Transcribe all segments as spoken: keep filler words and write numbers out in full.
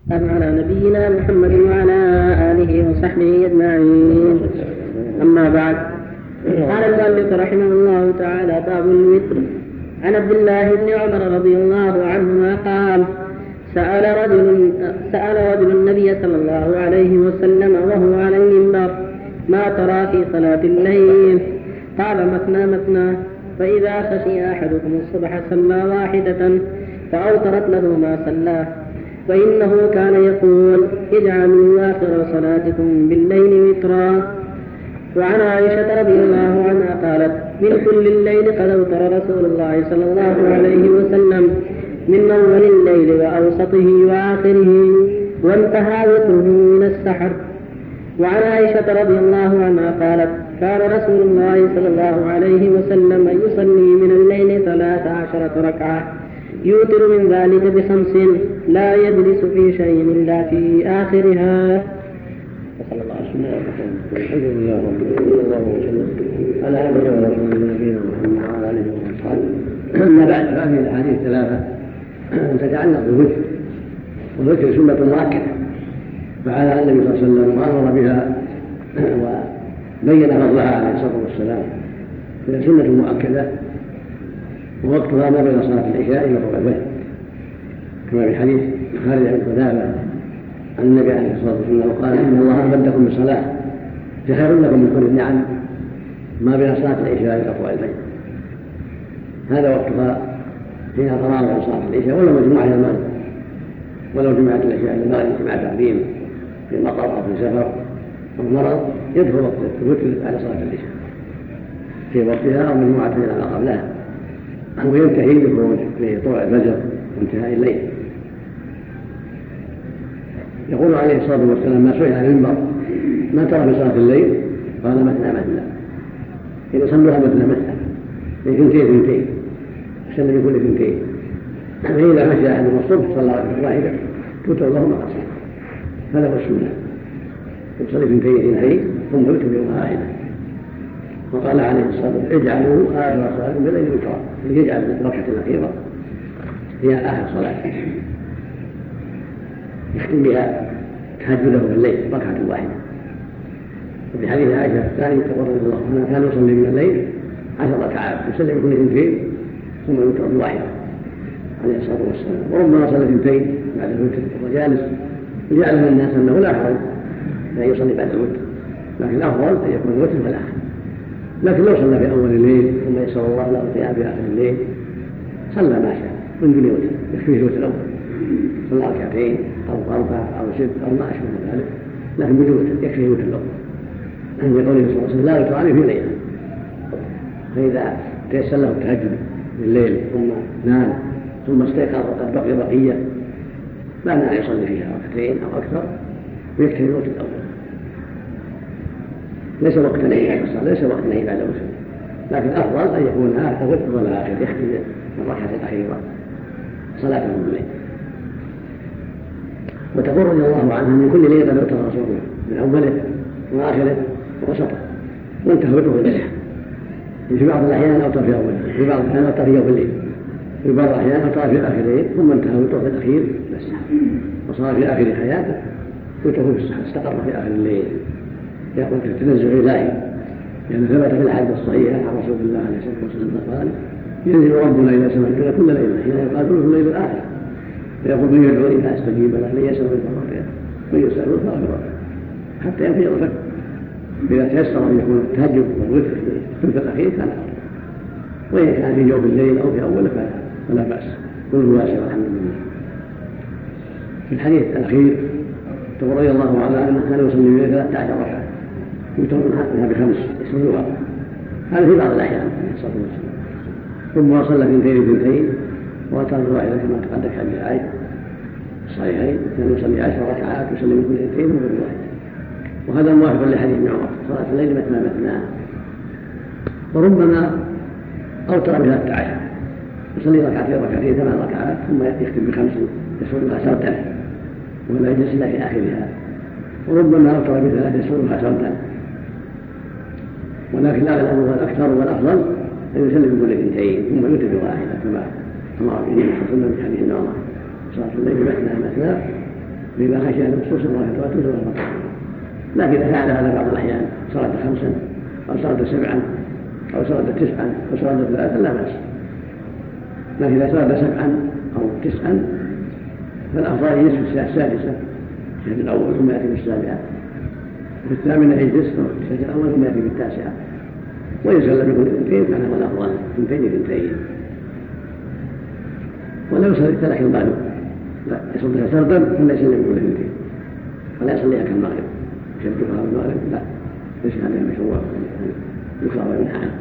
على نبينا محمد وعلى آله وصحبه أجمعين. أما بعد، قال المؤلف رحمه الله تعالى: باب الوتر. عن عبد الله بن عمر رضي الله عنهما قال: سأل رجل, سأل رجل النبي صلى الله عليه وسلم وهو على المنبر: ما ترى في صلاة الليل؟ قال: مثنى مثنى، فإذا خشي أحدكم الصبح صلى واحدة فأوترت له ما صلى، فإنه كان يقول: اجعلوا آخر صلاتكم بالليل وترا. وعن عائشة رضي الله عنها قالت: من كل الليل قد أوتر رسول الله صلى الله عليه وسلم، من أول الليل وأوسطه وآخره، وانتهى وتره من السحر. وعن عائشة رضي الله عنها قالت: كان رسول الله صلى الله عليه وسلم يصلي من الليل ثلاث عشرة ركعة، يوتر من ذلك بخمس، لا يجلس في شيء إلا في آخرها. صلى الله عليه وسلم. الحمد لله رب العالمين على هذا رسول نبينا محمد وعلى آله وصحبه. أما بعد، فهذه الأحاديث ثلاثة تتعلق بالوتر، والوتر سنة مؤكدة فعلى النبي صلى الله عليه وسلم وأمر بها وبين فضلها عليه الصلاة والسلام، فهي سنة مؤكدة ووقتها ما بين صلاة العشاء وطلوع الفجر، كما في حديث خالد بن قتادة عن النبي عليه الصلاة والسلام قال: إن الله أمدكم بالصلاة خير لكم من كل النعم ما بين صلاة العشاء وطلوع الفجر. هذا وقتها حين تراوح صلاة العشاء، ولو مجموعة إلى المغرب، ولو جمعت العشاء إلى المغرب جماعة تعظيم في مطر أو في سفر أو مرض، يدخل وقت الوتر على صلاة العشاء في وقتها أو مجموعة إلى ما قبلها، وينتهي بخروج في طلوع الفجر وانتهاء الليل. يقول عليه الصلاة والسلام: ما سئل عن المنبر ما ترى في صلاة الليل؟ قال: مثنى مثنى، إذا صلوها مثنى مثنى، من ثنتين ثنتين، سلم من كل ثنتين، فإذا مشى أحدهم الصبح صلى ركعة واحدة توتر له ما قصر. هذا هو السنة، يصلي ثنتين ثنتين ثم يوتر يوم واحدة. وقال عليه الصلاة والسلام: اجعلوا آخر صلاة بالليل وترا، ليجعل الركعة الأخيرة هي آخر صلاة يختم بها تهجده بالليل ركعة واحدة. وفي حديث عائشة الثاني رضي الله عنها كان يصلي من الليل عشر ركعات، يسلم كل اثنتين ثم يوتر بواحدة عليه الصلاة والسلام. وربما صلى اثنتين بعد الوتر وهو جالس، يجعل الناس أنه لا حرج أن يصلي بعد الوتر، لكن الأفضل أن يكون الوتر في الآخر. لكن لو صلى في أول الليل ثم يسر الله له القيام في آخر الليل صلى ما شاء من دون وتر، يكفيه الوتر الأول، صلى ركعتين أو أربع أو ست أو ما أشبه ذلك، لكن بدون وتر يكفيه الوتر الأول. عند قوله صلى الله عليه وسلم: لا يوتر عليه في ليلة. فإذا تيسر له التهجد بالليل ثم نام ثم استيقظ وقد بقي بقية، لا مانع يصلي فيها ركعتين أو أكثر ويكفي الوتر الأول. ليس وقت نهي بعد الصلاة، ليس وقت نهي بعد الوتر، لكن الأفضل أن يكون آخر وتر ولا آخر، يختم الركعة الأخيرة صلاة الليل. وتقول رضي الله عنه: من كل ليلة أوتر رسوله، من أوله وآخره ووسطه، وانتهى وتره بالليل. في بعض الأحيان أوتر في أوله، في بعض الأحيان أوتر في أول الليل، في بعض الأحيان أوتر في آخر الليل، ثم انتهى وتره في الأخير بس، وصار في آخر حياته وتره استقر في آخر الليل. يقول في التنزع إلهي، لأن ثبت في الحديث الصحيح عن رسول الله عليه الصلاة والسلام قال: ينزل ربنا إلى سماء الدنيا كل ليلة حين يقاتل في الليل الآخر، فيقول: من يدعوني فأستجيب له، من يسأل فأعطيه، من يسأل فأعطيه، حتى ينفي الفجر. إذا تيسر أن يكون التهجد والوتر في الثلث الأخير كان أفضل، وإن كان في جوف الليل أو في أوله فلا بأس، كله واسع والحمد لله. في الحديث الأخير تقول رضي الله عنه أنه كان يصلي من ثلاثة عشر ركعة يوتر منها بخمس يصليها، هذا في بعض الأحيان صلى الله عليه وسلم. ثم صلى اثنتين اثنتين وأتى بواحدة كما تقدم حديث عائشة الصحيحين، كان يصلي عشر ركعات يصلي من كل اثنتين ومن واحد. وهذا موافق لحديث ابن عمر: صلاة الليل مثنى مثنى. وربما أوتر بثلاثة عشر، يصلي ركعتين ركعتين ثمان ركعات ثم يختم بخمس يصلي عشرة ولا يجلس إلا في آخرها. وربما أوتر بثلاثة يصلي عشرة، ولكن الأغلب والأكثر والأفضل أن يسلم كل اثنتين ثم يوتر بواحدة كما أمر به صلى الله عليه وسلم في حديث ابن عمر: صلاة الليل مثنى مثنى لما خشي أن نصوص الله وتواتر الله. لكن إذا فعل هذا بعض الأحيان صلاة خمسا أو صلاة سبعا أو صلاة تسعا أو صلاة ثلاثا لا بأس. لكن إذا صلاة سبعا أو تسعا فالأفضل يجلس في الساعة السادسة في الأول ثم يأتي بالسابعة، وفي الثامنة يجلس في الساعة الأول ثم يأتي بالتاسعة، ويسلم يكون اثنتين كان هو الأفضل اثنتين اثنتين. ولا يصلي التلاحم بعد لا يصليها سردا ولا يسلم يكون اثنتين، ولا يصليها كالمغرب يشبهها بالمغرب لا ليس عليها مشروع يكره وينهى عنه.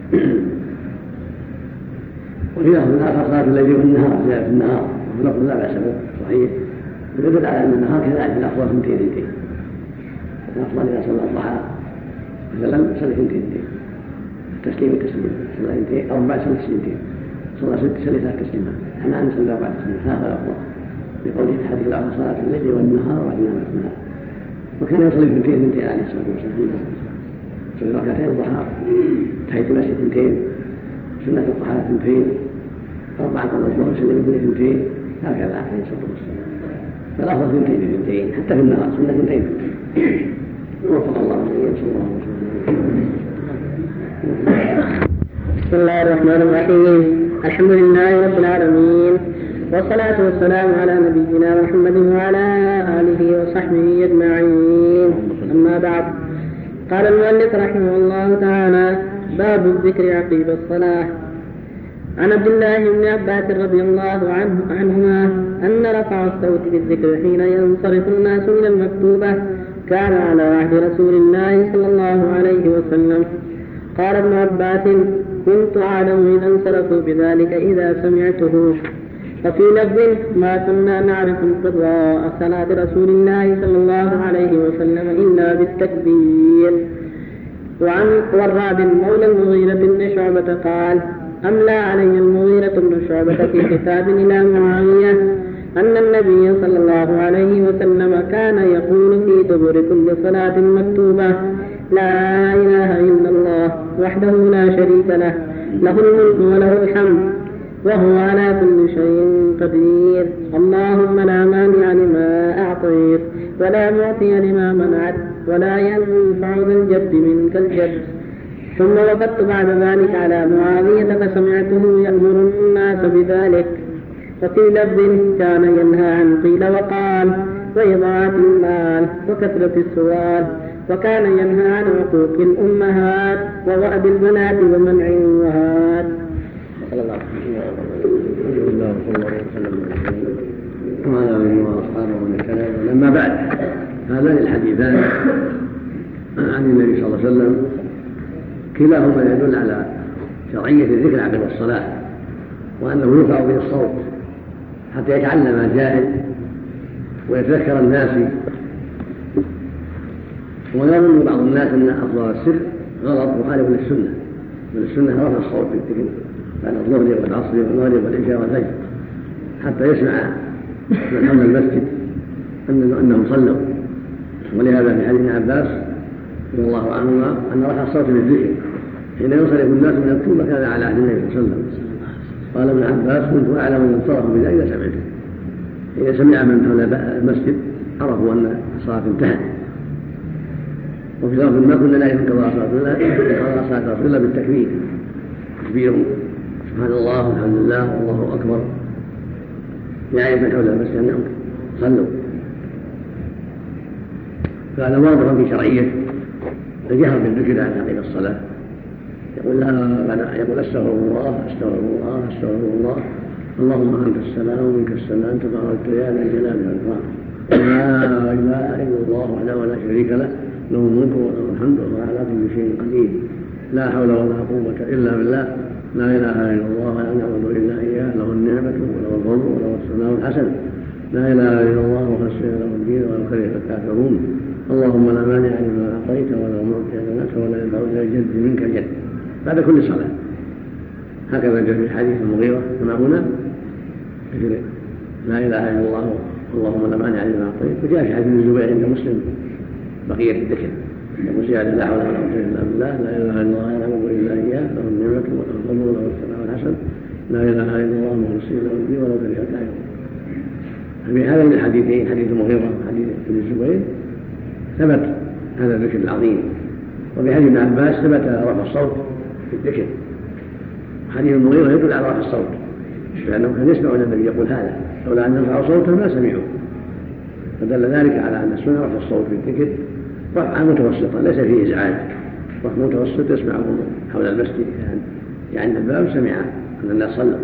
وفي لفظ آخر صلاة الليل والنهار زيادة في النهار وفي لفظ لا بأس به صحيح يدل على أن النهار كذلك الأفضل اثنتين اثنتين. الأفضل إذا صلى الضحى مثلا صلى اثنتين اثنتين تسليم التسليم صلى اثنتين أو بعد صلى اثنتين صلى ست صلى ثلاث تسليمات. احنا نصلي أربع تسليمات هذا الأفضل لقوله في حديث الأفضل صلاة الليل والنهار وإنما النهار. وكان يصلي اثنتين اثنتين عليه الصلاة والسلام صلى ركعتين الضحى تحية المسجد اثنتين سنة الضحى اثنتين أربعة قبل الظهر سنة اثنتين اثنتين هكذا عليه الصلاة والسلام. فالأفضل اثنتين اثنتين حتى في النهار سنة اثنتين. وفق الله عليه صلى الله عليه وسلم. بسم الله الرحمن الرحيم. الحمد لله رب العالمين والصلاة والسلام على نبينا محمد وعلى آله وصحبه أجمعين. أما بعد، قال المؤلف رحمه الله تعالى: باب الذكر عقيب الصلاة. عن عبد الله بن عباس رضي الله عنه عنهما أن رفع الصوت بالذكر حين ينصرف الناس من المكتوبة كان على عهد رسول الله صلى الله عليه وسلم. قال ابن عباس: كنت أعلم إذا انصرفوا بذلك إذا سمعته. وفي لفظ: ما كنا نعرف انقضاء صلاة رسول الله صلى الله عليه وسلم إلا بالتكبير. وعن وراد مولى المغيرة بن شعبة قال: أملى علي المغيرة بن شعبة في كتاب إلى معاوية أن النبي صلى الله عليه وسلم كان يقول في دبر كل صلاة مكتوبة: لا إله إلا الله وحده لا شريك له، له الملك وله الحمد وهو على كل شيء قدير، اللهم لا مانع لما أعطيت ولا معطي لما منعت ولا ينفع ذا الجد منك الجد. ثم وقفت بعد ذلك على معاوية فسمعته يأمر الناس بذلك. وفي لفظ: كان ينهى عن قيل وقال وإضاعة المال وكثرة السؤال، وكان ينهى عن عقوق الأمهات ووأد البنات ومنع الوهات. صلى الله عليه وسلم وعلى آله وأصحابه ومن كلام. لما بعد، هذان الحديثان عن النبي صلى الله عليه وسلم كلاهما يدل على شرعية الذكر عقب الصلاة، وأنه يرفع به الصوت حتى يتعلم الجاهل ويتذكر الناس. ويظن بعض الناس أن أفضل السر غلط مخالف للسنة، من السنة رفع الصوت بالذكر بعد الظهر والعصر والمغرب والعشاء والفجر حتى يسمع من حول المسجد أنهم صلوا. ولهذا في حديث ابن عباس رضي الله عنهما أن رفع الصوت بالذكر حين ينصرف الناس من الكوبة كان على عهد النبي صلى الله عليه وسلم. قال ابن عباس: كنت أعلم أن انصرفوا بذلك إذا سمعته. إذا سمع من حول المسجد عرفوا أن الصلاة انتهت. وفي لفظ: ما كنا لا ينقضى صلاة رسول الله بالتكبير، تكبير سبحان الله والحمد لله والله أكبر، يعني من حول المسجد أنهم صلوا. فهذا واضح في شرعية الجهر بالذكر عن عقيد الصلاة. يقول لا يقول: استغفر الله استغفر الله استغفر الله، اللهم أنت السلام ومنك السلام تبارك يا ذا الجلال والإكرام، لا إله إلا الله وحده ولا شريك له، له الملك وله الحمد وهو على كل شيء قدير، لا حول ولا قوة إلا بالله، لا إله إلا الله ولا نعبد إلا إياه، له النعمة وله الفضل وله الثناء الحسن، لا إله إلا الله وخشي له الدين ولو كره الكافرون، اللهم لا مانع لما أعطيت ولا معطي لما منعت ولا ينفع ذا الجد منك الجد. بعد كل صلاة. هكذا جاء في حديث المغيرة كما هنا: لا إله إلا الله اللهم لا مانع لما أعطيت. وجاء في حديث الزبير عند مسلم بقية الذكر يقول: زيادة لا حول ولا قوة إلا بالله، لا إله إلا الله لا نعبد إلا إياه، له النعمة وله الفضل وله الثناء الحسن، لا إله إلا الله مخلصين له الدين ولو كره الكافرون. في هذين الحديثين حديث المغيرة وحديث ابن الزبير ثبت هذا الذكر العظيم، وفي حديث ابن عباس ثبت رفع الصوت في الذكر. حديث المغيرة يدل على رفع الصوت لأنه كان يسمع النبي يقول هذا، لولا أن يرفع صوته ما سمعوه، فدل ذلك على أن السنة رفع الصوت في الذكر رفعا متوسطا ليس فيه إزعاج، رفع متوسط يسمعه حول المسجد يعني الباب سمع أن الناس صلوا.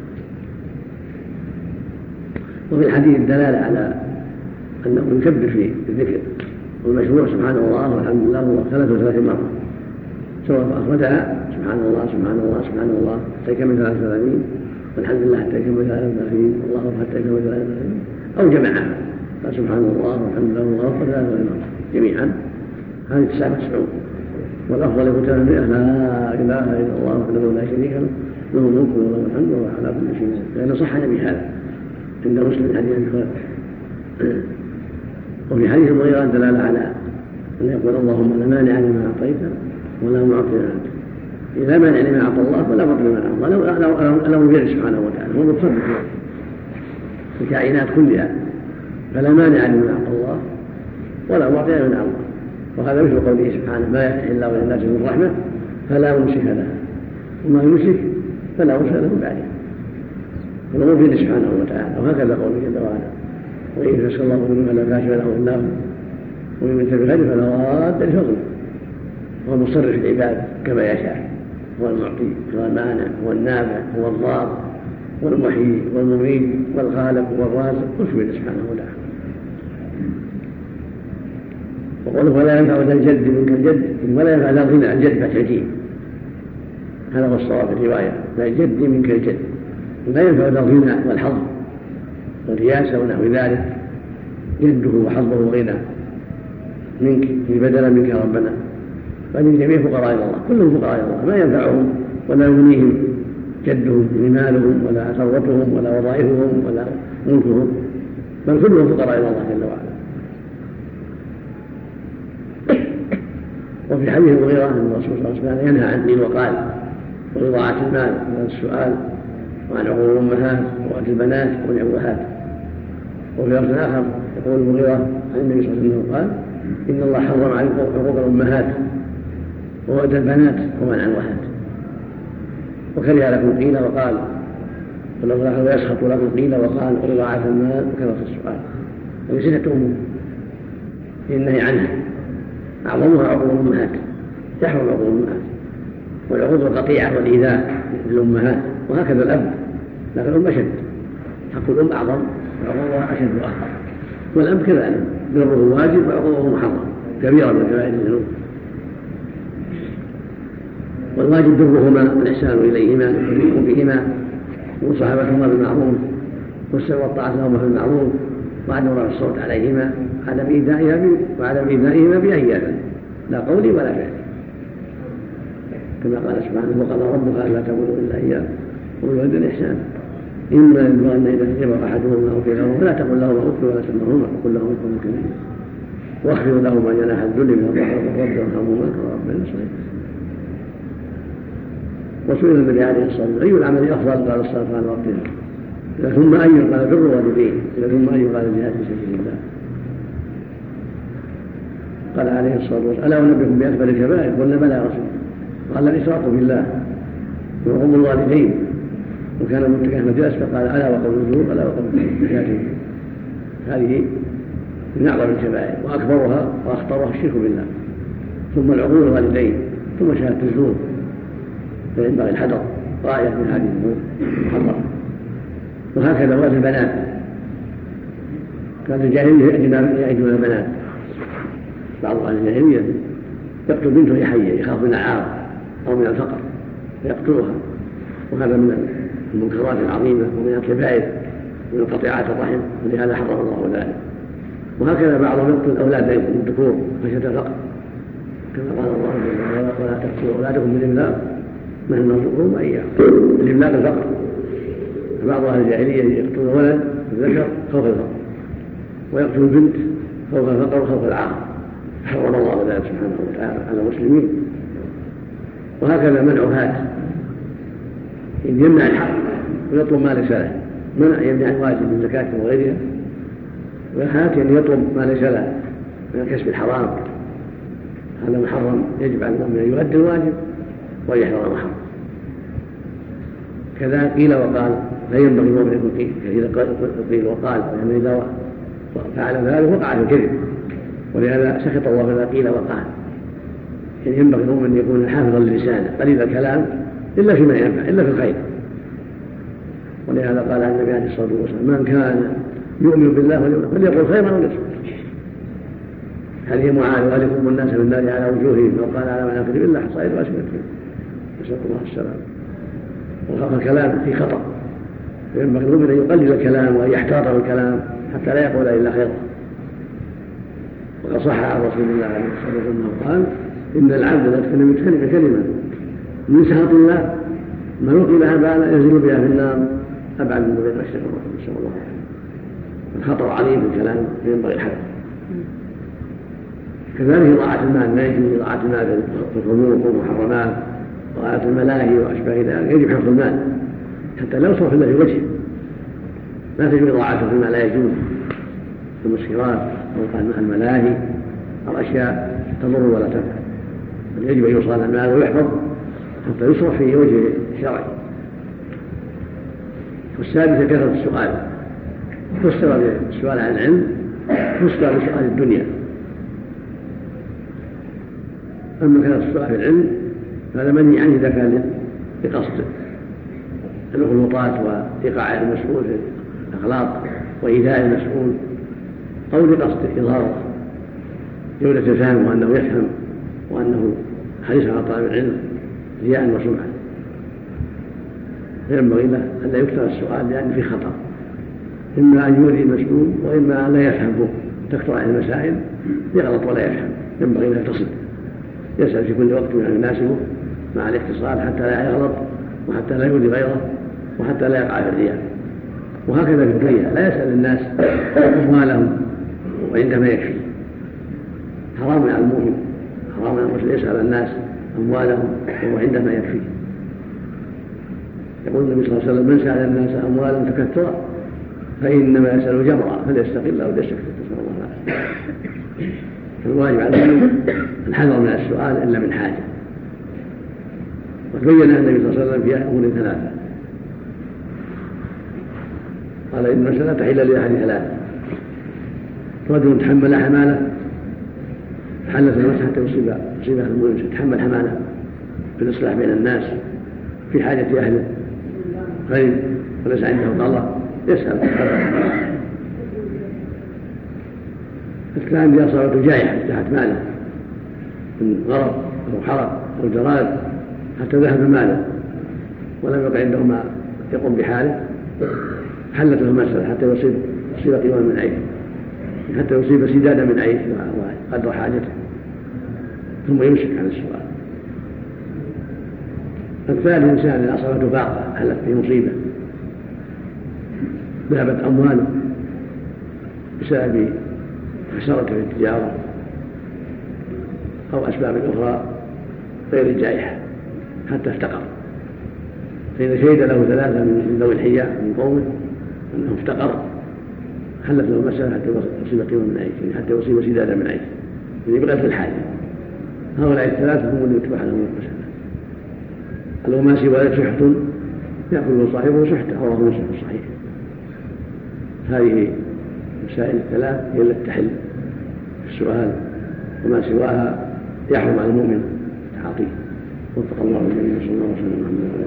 وفي الحديث الدلالة على أنه يكبر في الذكر، والمشروع سبحان الله والحمد لله هو ثلاث وثلاثين مرة، سواء أخرجها سبحان الله سبحان الله سبحان الله حتى يكمل ثلاث وثلاثين، والحمد لله حتى يكمل ثلاث وثلاثين، والله أكبر حتى يكمل ثلاث وثلاثين، أو جمعها فسبحان الله والحمد لله والله أكبر ثلاث وثلاثين مرة جميعا، هذه تسعة وتسعون. والأفضل يقول لا إله إلا الله وحده لا شريك له له الملك وله الحمد وهو على كل شيء، لأنه صح النبي هذا عند مسلم حديث البخاري. وفي حديث المغيرة دلالة على أن يقول اللهم لا مانع لما أعطيت ولا معطي لما أعطيت. إذا مانع لما أعطى الله ولا معطي لما أعطى الله، لو يرد سبحانه وتعالى هو متصرف في الكائنات كلها، فلا مانع لما أعطى الله ولا معطي لما أعطى. وهذا مثل قوله سبحانه ما يفتح الله للناس من رحمة فلا ممسك لها وما يمسك فلا مرسل له بعده، فالأمور بيده سبحانه وتعالى. وهكذا قوله جل وعلا وإن يسأل الله منه فلا كاشف له إلا هو وإن يمسك بغيره فلا راد لفضله. هو المصرف العباد كما يشاء، هو المعطي هو المانع هو النافع هو الضار والمحيي والمميت والخالق والرازق كل بيده سبحانه وتعالى. وقوله ولا ينفع ذا الجد منك الجد ولا ينفع ذا الغنى الجد فتحجين، هذا هو الصواب في الرواية ذا الجد منك الجد، لا ينفع ذا الغنى والحظ والرياسة ونحو ذلك، جده وحظه وغنى منك في بدلا منك يا ربنا، فإن جميع فقراء الله كلهم فقراء الله، ما ينفعهم ولا يغنيهم جدهم مالهم ولا ثروتهم ولا وظائفهم ولا ملكهم، بل كلهم فقراء الله جل وعلا. وفي حديث المغيرة أن الرسول صلى الله عليه وسلم ينهى عن الوقال وإضاعة المال وعن السؤال وعن عقوق الأمهات وعن البنات والعوهات. وفي لفظ آخر يقول المغيرة عن النبي صلى الله عليه وسلم قال إن الله حرم عليكم عقوق الأمهات ووعد البنات ومنع الوهات، وكره لكم قيل وقال، ولو لاحظ يسخط لكم قيل وقال وإضاعة المال وكثرة السؤال. هذه ستة أمور في النهي عنها، أعظمها عقوق الأمهات، يحرم عقوق الأمهات، والعقوق القطيعة والإيذاء للأمهات، وهكذا الأب، لكن الأم أشد، حق الأم أعظم وعقوقها أشد وأخطر، والأب كذلك بره واجب وعقوقه محرم كبيرة من كبائر الذنوب. والواجب برهما والإحسان إليهما والرفق بهما ومصاحبتهما بالمعروف والسر والطاعة لهما في المعروف وعدم رفع الصوت عليهما وعدم إيذائهما بأي أذى لا قولي ولا فعل، كما قال سبحانه وقضى ربك ألا تعبدوا إلا إياه وبالوالدين إحسانا إما يبلغن إذا كبر أحدهما أو كلاهما فلا تقل لهما أف ولا تنهرهما وقل لهما قولا كريما واخفض لهما جناح الذل من الرحمة وقل رب ارحمهما كما ربياني صغيرا. وسئل النبي عليه الصلاة والسلام أي العمل أفضل؟ قال الصلاة على وقتها. إذا ثم أي قال بر الوالدين، إذا ثم أي قال الجهاد في سبيل الله. قال عليه الصلاة والسلام ألا أنبئكم بأكبر الكبائر؟ قلنا بلى يا رسول. قال الإشراك بالله وعقوق الوالدين، وكان متكئا مجلس فقال ألا وقول الزور ألا وقول الشهادة. هذه من أعظم الكبائر وأكبرها وأخطرها الشرك بالله، ثم العقوق الوالدين، ثم شهادة الزور، فينبغي الحذر غاية من هذه المحرمة. وهكذا وأد البنات، كان الجاهلية يعجبون البنات، بعض أهل الجاهلية يقتل بنته وهي حية يخاف من العار أو من الفقر فيقتلها، وهذا من المنكرات العظيمة ومن الكبائر ومن قطيعات الرحم، ولهذا حرم الله ذلك. وهكذا بعضهم يقتل الأولاد الذكور خشية الفقر، كما قال الله ولا تقتلوا أولادكم بالإملاق نحن نرزقهم وإياكم، الإملاق الفقر. فبعض أهل الجاهلية يقتل ولد الذكر خوف الفقر، ويقتل البنت خوف الفقر وخوف العار، حرم الله ذلك سبحانه وتعالى على المسلمين. وهكذا منعهات، إن يمنع الحق ويطلب ما ليس له، منع يمنع الواجب من زكاة وغيرها والحياة أن يطلب ما ليس له من الكسب الحرام، هذا محرم، يجب على المؤمن أن يؤدي الواجب ويحذر المحرم. كذا قيل وقال، لا ينبغي المؤمن يكون كثير قيل وقال، لأنه إذا فعل ذلك وقع في الكذب، ولهذا سخط الله إذا قيل وقال. يعني ينبغي المؤمن أن يكون حافظا للسانه قليل الكلام إلا فيما ينفع، إلا في الخير. ولهذا قال النبي عليه الصلاة والسلام: من كان يؤمن بالله واليوم الآخر فليقل خيرا أو ليصمت. هذه معاذ: وهل يكب الناس في النار على وجوههم أو قال على مناخرهم إلا حصائد وألسنتهم، نسأل الله السلام. والكلام في خطأ، ينبغي المؤمن أن يقلل الكلام وأن يحتاط الكلام حتى لا يقول إلا خيرا. وقد صح عن رسول الله عليه الصلاة والسلام قال: إن العبد لا يتكلم من كلمة كلمة من سخط الله ما يلقي لها بالا ينزل بها في النار أبعد من بين المشرق والمغرب، نسأل الله العافية. الخطر عظيم في الكلام ينبغي الحذر. كذلك إضاعة المال، ما يجوز إضاعة المال في الخمور والمحرمات وآيات الملاهي وأشباه ذلك، يجب حفظ المال حتى لا يصرف إلا في وجهه، لا تجوز إضاعته فيما لا يجوز في المسكرات أو الملاهي أو أشياء تضر ولا تنفع، بل يجب أن يوصل المال ويحفظ حتى يصرف في وجه الشرعي. والسادسة كثرة السؤال، فسر بالسؤال عن العلم فسر بسؤال الدنيا. أما كثرة السؤال في العلم فهذا منهي عنه إذا كان بقصد الغلطات وإيقاع المسؤول في الأخلاق وإيذاء المسؤول، أو لقصد إظهار جودة الفهم وأنه يفهم وأنه حريص على طالب العلم رياء وسمعة. فينبغي له أن لا يكثر السؤال لأن في خطأ، إما أن يؤذي المسؤول وإما أن لا يفهمه، تكثر عليه المسائل يغلط ولا يفهم. ينبغي له يتصل يسأل في كل وقت من يناسبه مع الاتصال حتى لا يغلط وحتى لا يؤذي غيره وحتى لا يقع في الرياء. وهكذا في الدنيا لا يسأل الناس أموالهم وعندما يكفي. حرام على المؤمن، حرام على المسلم يسأل الناس أموالهم وعندما يكفي. يقول النبي صلى الله عليه وسلم: من سأل الناس أموالا تكثرا فإنما يسأل جبرا فليستقل أو ليستكثر. نسأل الله العافية. فالواجب على المؤمن الحذر من السؤال إلا من حاجة. وبين النبي صلى الله عليه وسلم في أمور ثلاثة، قال: إن المسألة تحل لأحد ثلاثة: رجل تحمل حمالة حلت المسألة حتى يصيب يصيبها المؤمن، تحمل حمالة في الإصلاح بين الناس في حاجة أهله غير وليس عنده قضاء يسأل. الثاني إذا أصابته جائحة تحت ماله من غرق أو حرق أو جراد حتى ذهب ماله ولم يبق عنده ما يقوم بحاله، حلت له المسألة حتى يصيب يصيب قيمة من عيش، حتى يصيب سدادا من عيش قدر حاجته، ثم يمسك عن السؤال. الثالث إنسان إذا أصابته فاقة حلت في مصيبة، ذهبت أمواله بسبب خسارته في التجارة أو أسباب أخرى غير الجائحة حتى افتقر، فإذا شهد له ثلاثة من ذوي الحجة من قومه أنه افتقر حلت له المسألة حتى يصيب قيمة من عيش، حتى يصيب سدادا من عيش، يعني بغير الحاجة. هؤلاء الثلاثة هم اللي يتبع لهم المسألة. لو ما سوى سحت يأكل صاحبه سحته، رواه مسلم في الصحيح. هذه مسائل الثلاث هي التي تحل السؤال، وما سواها يحرم على المؤمن تعاطيه. وفق الله الجميع. صلى الله عليه وسلم.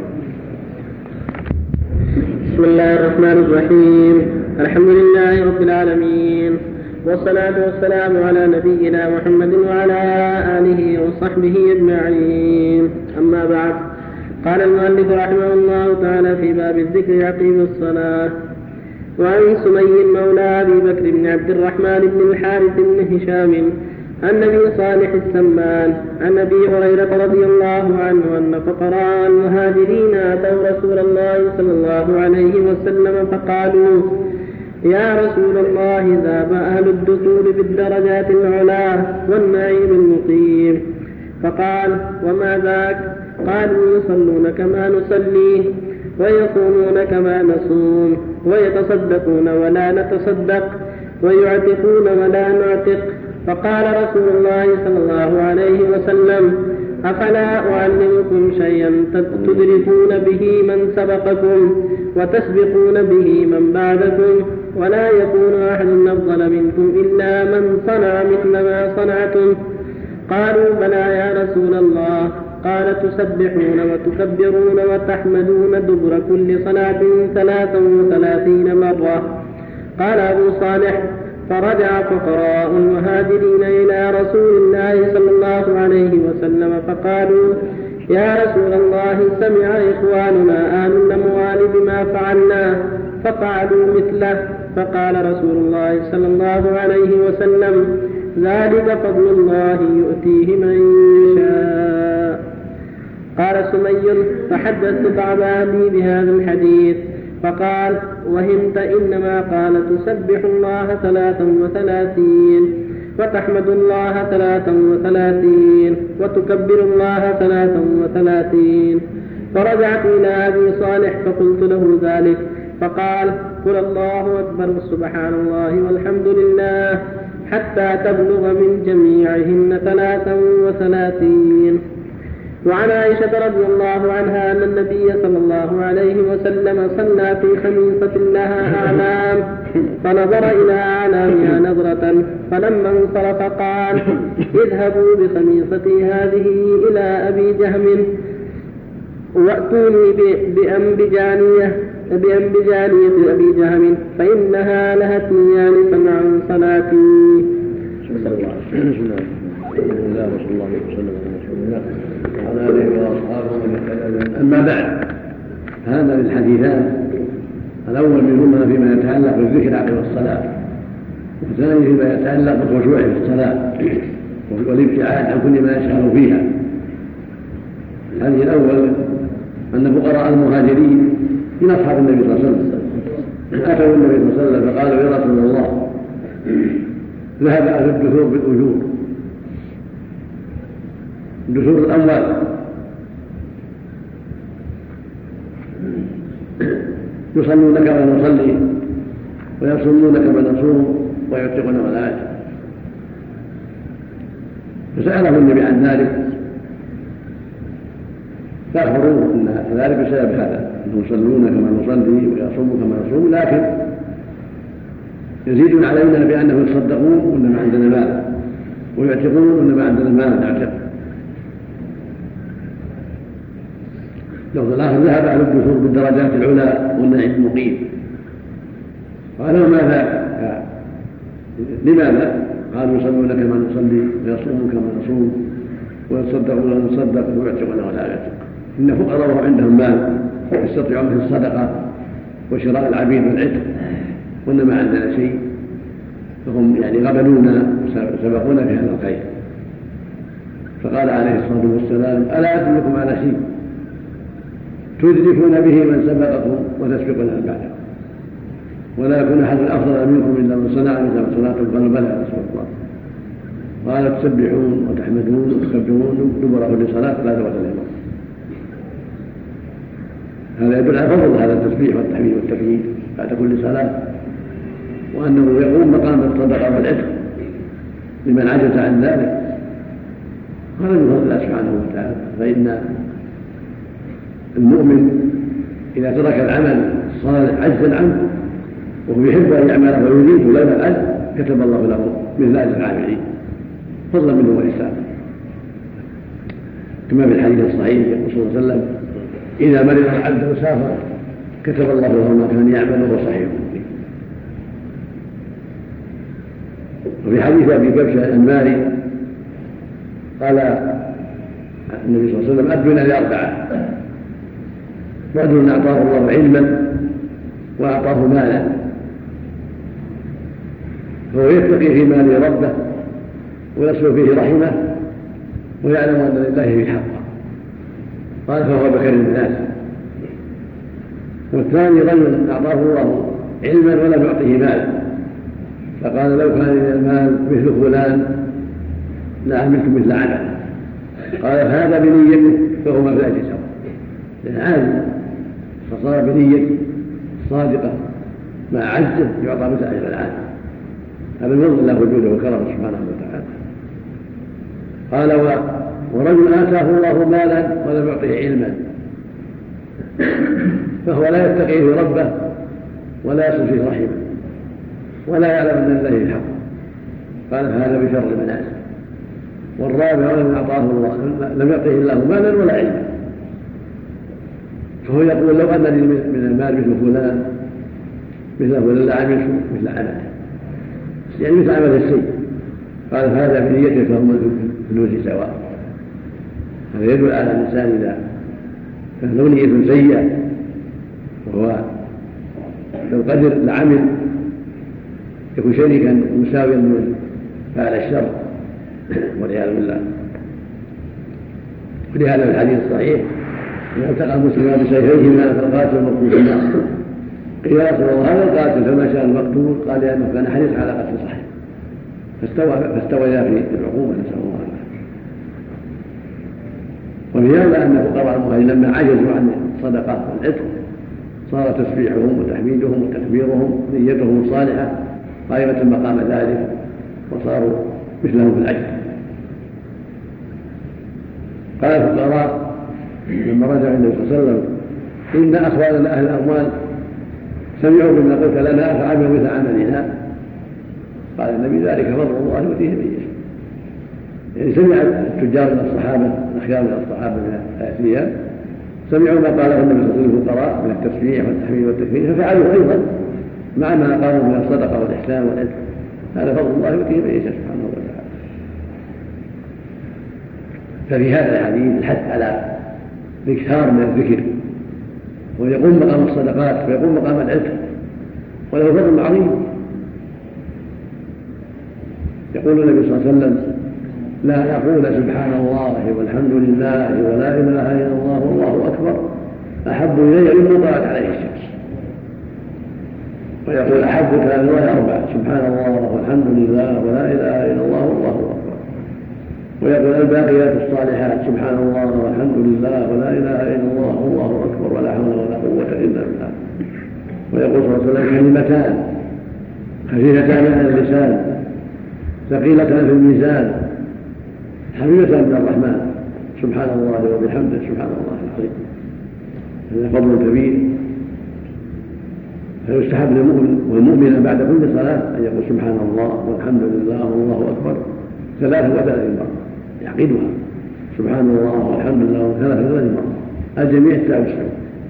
بسم الله الرحمن الرحيم. الحمد لله رب العالمين، والصلاة والسلام على نبينا محمد وعلى آله وصحبه أجمعين. أما بعد، قال المؤلف رحمه الله تعالى في باب الذكر عقيم الصلاة: وعن سمي مولى أبي بكر بن عبد الرحمن بن الحارث بن هشام عن أبي صالح السمان عن أبي هريرة رضي الله عنه أن فقراء المهاجرين أتوا رسول الله صلى الله عليه وسلم فقالوا: يا رسول الله، ذهب أهل الدخول بالدرجات العلا والنعيم المقيم. فقال: وما ذاك؟ قالوا: يصلون كما نصلي ويصومون كما نصوم ويتصدقون ولا نتصدق ويعتقون ولا نعتق. فقال رسول الله صلى الله عليه وسلم: أفلا أعلمكم شيئا تدركون به من سبقكم وتسبقون به من بعدكم، ولا يكون أحد أفضل منكم إلا من صنع مثل ما صنعتم؟ قالوا: بلى يا رسول الله. قال: تسبحون وتكبرون وتحمدون دبر كل صلاة ثلاثا وثلاثين مرة. قال أبو صالح: فرجع فقراء المهاجرين إلى رسول الله صلى الله عليه وسلم فقالوا: يا رسول الله، سمع إخواننا آل الأموال بما فعلنا ففعلوا مثله. فقال رسول الله صلى الله عليه وسلم: ذلك فضل الله يؤتيه من يشاء. قال سمي: فحدثت بعض أهلي بهذا الحديث فقال: وهمت، إنما قال تسبح الله ثلاثا وثلاثين وتحمد الله ثلاثا وثلاثين وتكبر الله ثلاثا وثلاثين. فرجعت إلى أبي صالح فقلت له ذلك فقال: قل الله أكبر سبحان الله والحمد لله حتى تبلغ من جميعهن ثلاثا وثلاثين. وعن عائشة رضي الله عنها أن النبي صلى الله عليه وسلم صلى في خميصة لها أعلام فنظر إلى أعلامها نظرة، فلما انصرف قال: اذهبوا بخميصتي هذه إلى أبي جهم وأتوني بأنبجانية بأنبجانية أبي جهم فإنها لهتني آنفا عن صلاتي. أما بعد، هذا الحديثان الأول منهما فيما يتعلق بالذكر عقب الصلاة، والثاني فيما يتعلق بالخشوع في الصلاة والابتعاد عن كل ما يشغل فيها. الحديث الأول أن فقراء المهاجرين من أصحاب النبي صلى الله عليه وسلم أتوا النبي صلى الله عليه وسلم فقالوا: يا رسول الله، ذهب أهل الدثور بالأجور، دثور الأموال، يصلون كما نصلي ويصومون كما نصوم ويعتقون ولا يعتق. فسأله النبي عن ذلك فأخبروه أن ذلك بسبب هذا، أنهم يصلون كما نصلي ويصومون كما نصوم، لكن يزيدون علينا بأنهم يصدقون وإنما عندنا مال، ويعتقون وإنما عندنا مال نعتق. لفظ الآخر: ذهب أهل الدثور بالدرجات العلى والنعيم المقيم. قالوا: ماذا؟ لماذا؟ قالوا: يصلون كما نصلي ويصومون كما نصوم ويصدقون ولا نصدق ويعتقون ولا يعتق. إن فقراء عندهم مال يستطيعون في الصدقة وشراء العبيد والعتق، وإنما عندنا شيء، فهم يعني غبنونا سبقونا في هذا الخير. فقال عليه الصلاة والسلام: ألا أدلكم على شيء تدركون به من سبقكم وتسبقون من بعدكم، ولا يكون أحد أفضل منكم إلا من صنع مثل ما صنعتم؟ قالوا: بلى يا رسول الله. قال: تسبحون وتحمدون وتكبرون دبر كل صلاة ثلاثة وثلاثين. هذا يدل على فضل هذا التسبيح والتحميد والتكبير بعد كل صلاة، وأنه يقوم مقام الصدقة والعتق لمن عجز عن ذلك. هذا من فضل الله سبحانه وتعالى. فإن المؤمن إذا ترك العمل الصالح عجزا عنه وهو يحب أن يعمله ويريد لولا العجز كتب الله له مثل أجر العاملين فضلا منه وإحسانا. كما في الحديث الصحيح يقول صلى الله عليه وسلم: إذا مرض العبد وسافر كتب الله له ما كان يعمل وهو صحيح. وفي حديث أبي كبشة الماري قال النبي صلى الله عليه وسلم: أدنا لأربعة: رجل أعطاه الله علما وأعطاه مالا فهو يتقي في ماله ربه ويصل فيه رحمه ويعلم أن لله فيه حقه، قال: فهو بخير الناس. والثاني رجل أعطاه الله علما ولم يعطه مالا فقال: لو كان لي المال مثل فلان لعملت مثل عمله، قال: فهذا بنيته فهو ما في أجل سواء، لأن عاجز فصار بنية صادقة مع عجزه يعطى مثل أجر العالم. هذا من فضل الله وجوده وكرمه سبحانه وتعالى. قال ورجل آتاه الله مالا ولم يعطه علما فهو لا يتقي فيه ربه ولا يصل فيه رحمه ولا يعلم من الله الحق، قال فهذا بشر المنازل. والرابع لم يعطاه الله لم يعطه الله مالا ولا علما، فهو يقول لو أنني من المال مثل فلان مثل فلان لعملت مثل عمله، يعني مثل عمل السيء. قال فهذا في نيته فهم الفلوس سواء. هذا يدل على الإنسان إذا كان له نية سيئة وهو لو قدر لعمل يكون شريكا مساويا من فعل الشر والعياذ بالله. ولهذا في الحديث الصحيح إذا التقى المسلمان بسيفيهما فالقاتل والمقتول في النار، قيل يا رسول الله هذا القاتل فما شاء المقتول؟ قال لأنه كان حريص على قتل صحيح فاستوى فاستويا في العقوبة، نسأل الله العافية. وفي هذا أن فقراء المهاجرين لما عجزوا عن الصدقة والعتق صار تسبيحهم وتحميدهم وتكبيرهم ونيتهم الصالحة قائمة مقام ذلك وصاروا مثلهم في الأجر. قال الفقراء لما رجع النبي صلى الله عليه وسلم إن أخواننا أهل الأموال سمعوا بما قلت لنا فعملوا مثل عملنا. قال النبي ذلك فضل الله يؤتيه من يشاء. يعني سمع التجار من الصحابة الأخيار من الصحابة من الأثرياء سمعوا ما قاله النبي صلى الله عليه وسلم للفقراء من التسبيح والتحميد والتكبير ففعلوا أيضا مع ما قالوا من الصدقة والإحسان والعتق. هذا فضل الله يؤتيه من يشاء سبحانه وتعالى. ففي هذا الحديث الحث على الإكثار من الذكر ويقوم مقام الصدقات ويقوم مقام العتق وله فضل عظيم. يقول النبي صلى الله عليه وسلم لا يقول سبحان الله والحمد لله ولا إله إلا الله والله أكبر أحب إلي مما طلعت عليه الشمس. ويقول أحب كلام الله أربع سبحان الله والحمد لله ولا إله إلا الله والله أكبر. ويقول الباقيات الصالحات سبحان الله والحمد لله ولا إله إلا الله والله أكبر ولا حول ولا قوة إلا بالله. ويقول صلى الله عليه وسلم كلمتان خفيفتان على اللسان ثقيلتان في الميزان حبيبتان من الرحمن سبحان الله وبحمده سبحان الله العظيم. هذا فضل كبير. فيستحب للمؤمن والمؤمن بعد كل صلاة أن يقول سبحان الله والحمد لله والله أكبر ثلاث وثلاثين مرة يعقدها سبحان الله والحمد لله ثلاث وثلاثين مرة الجميع تساوي السبب.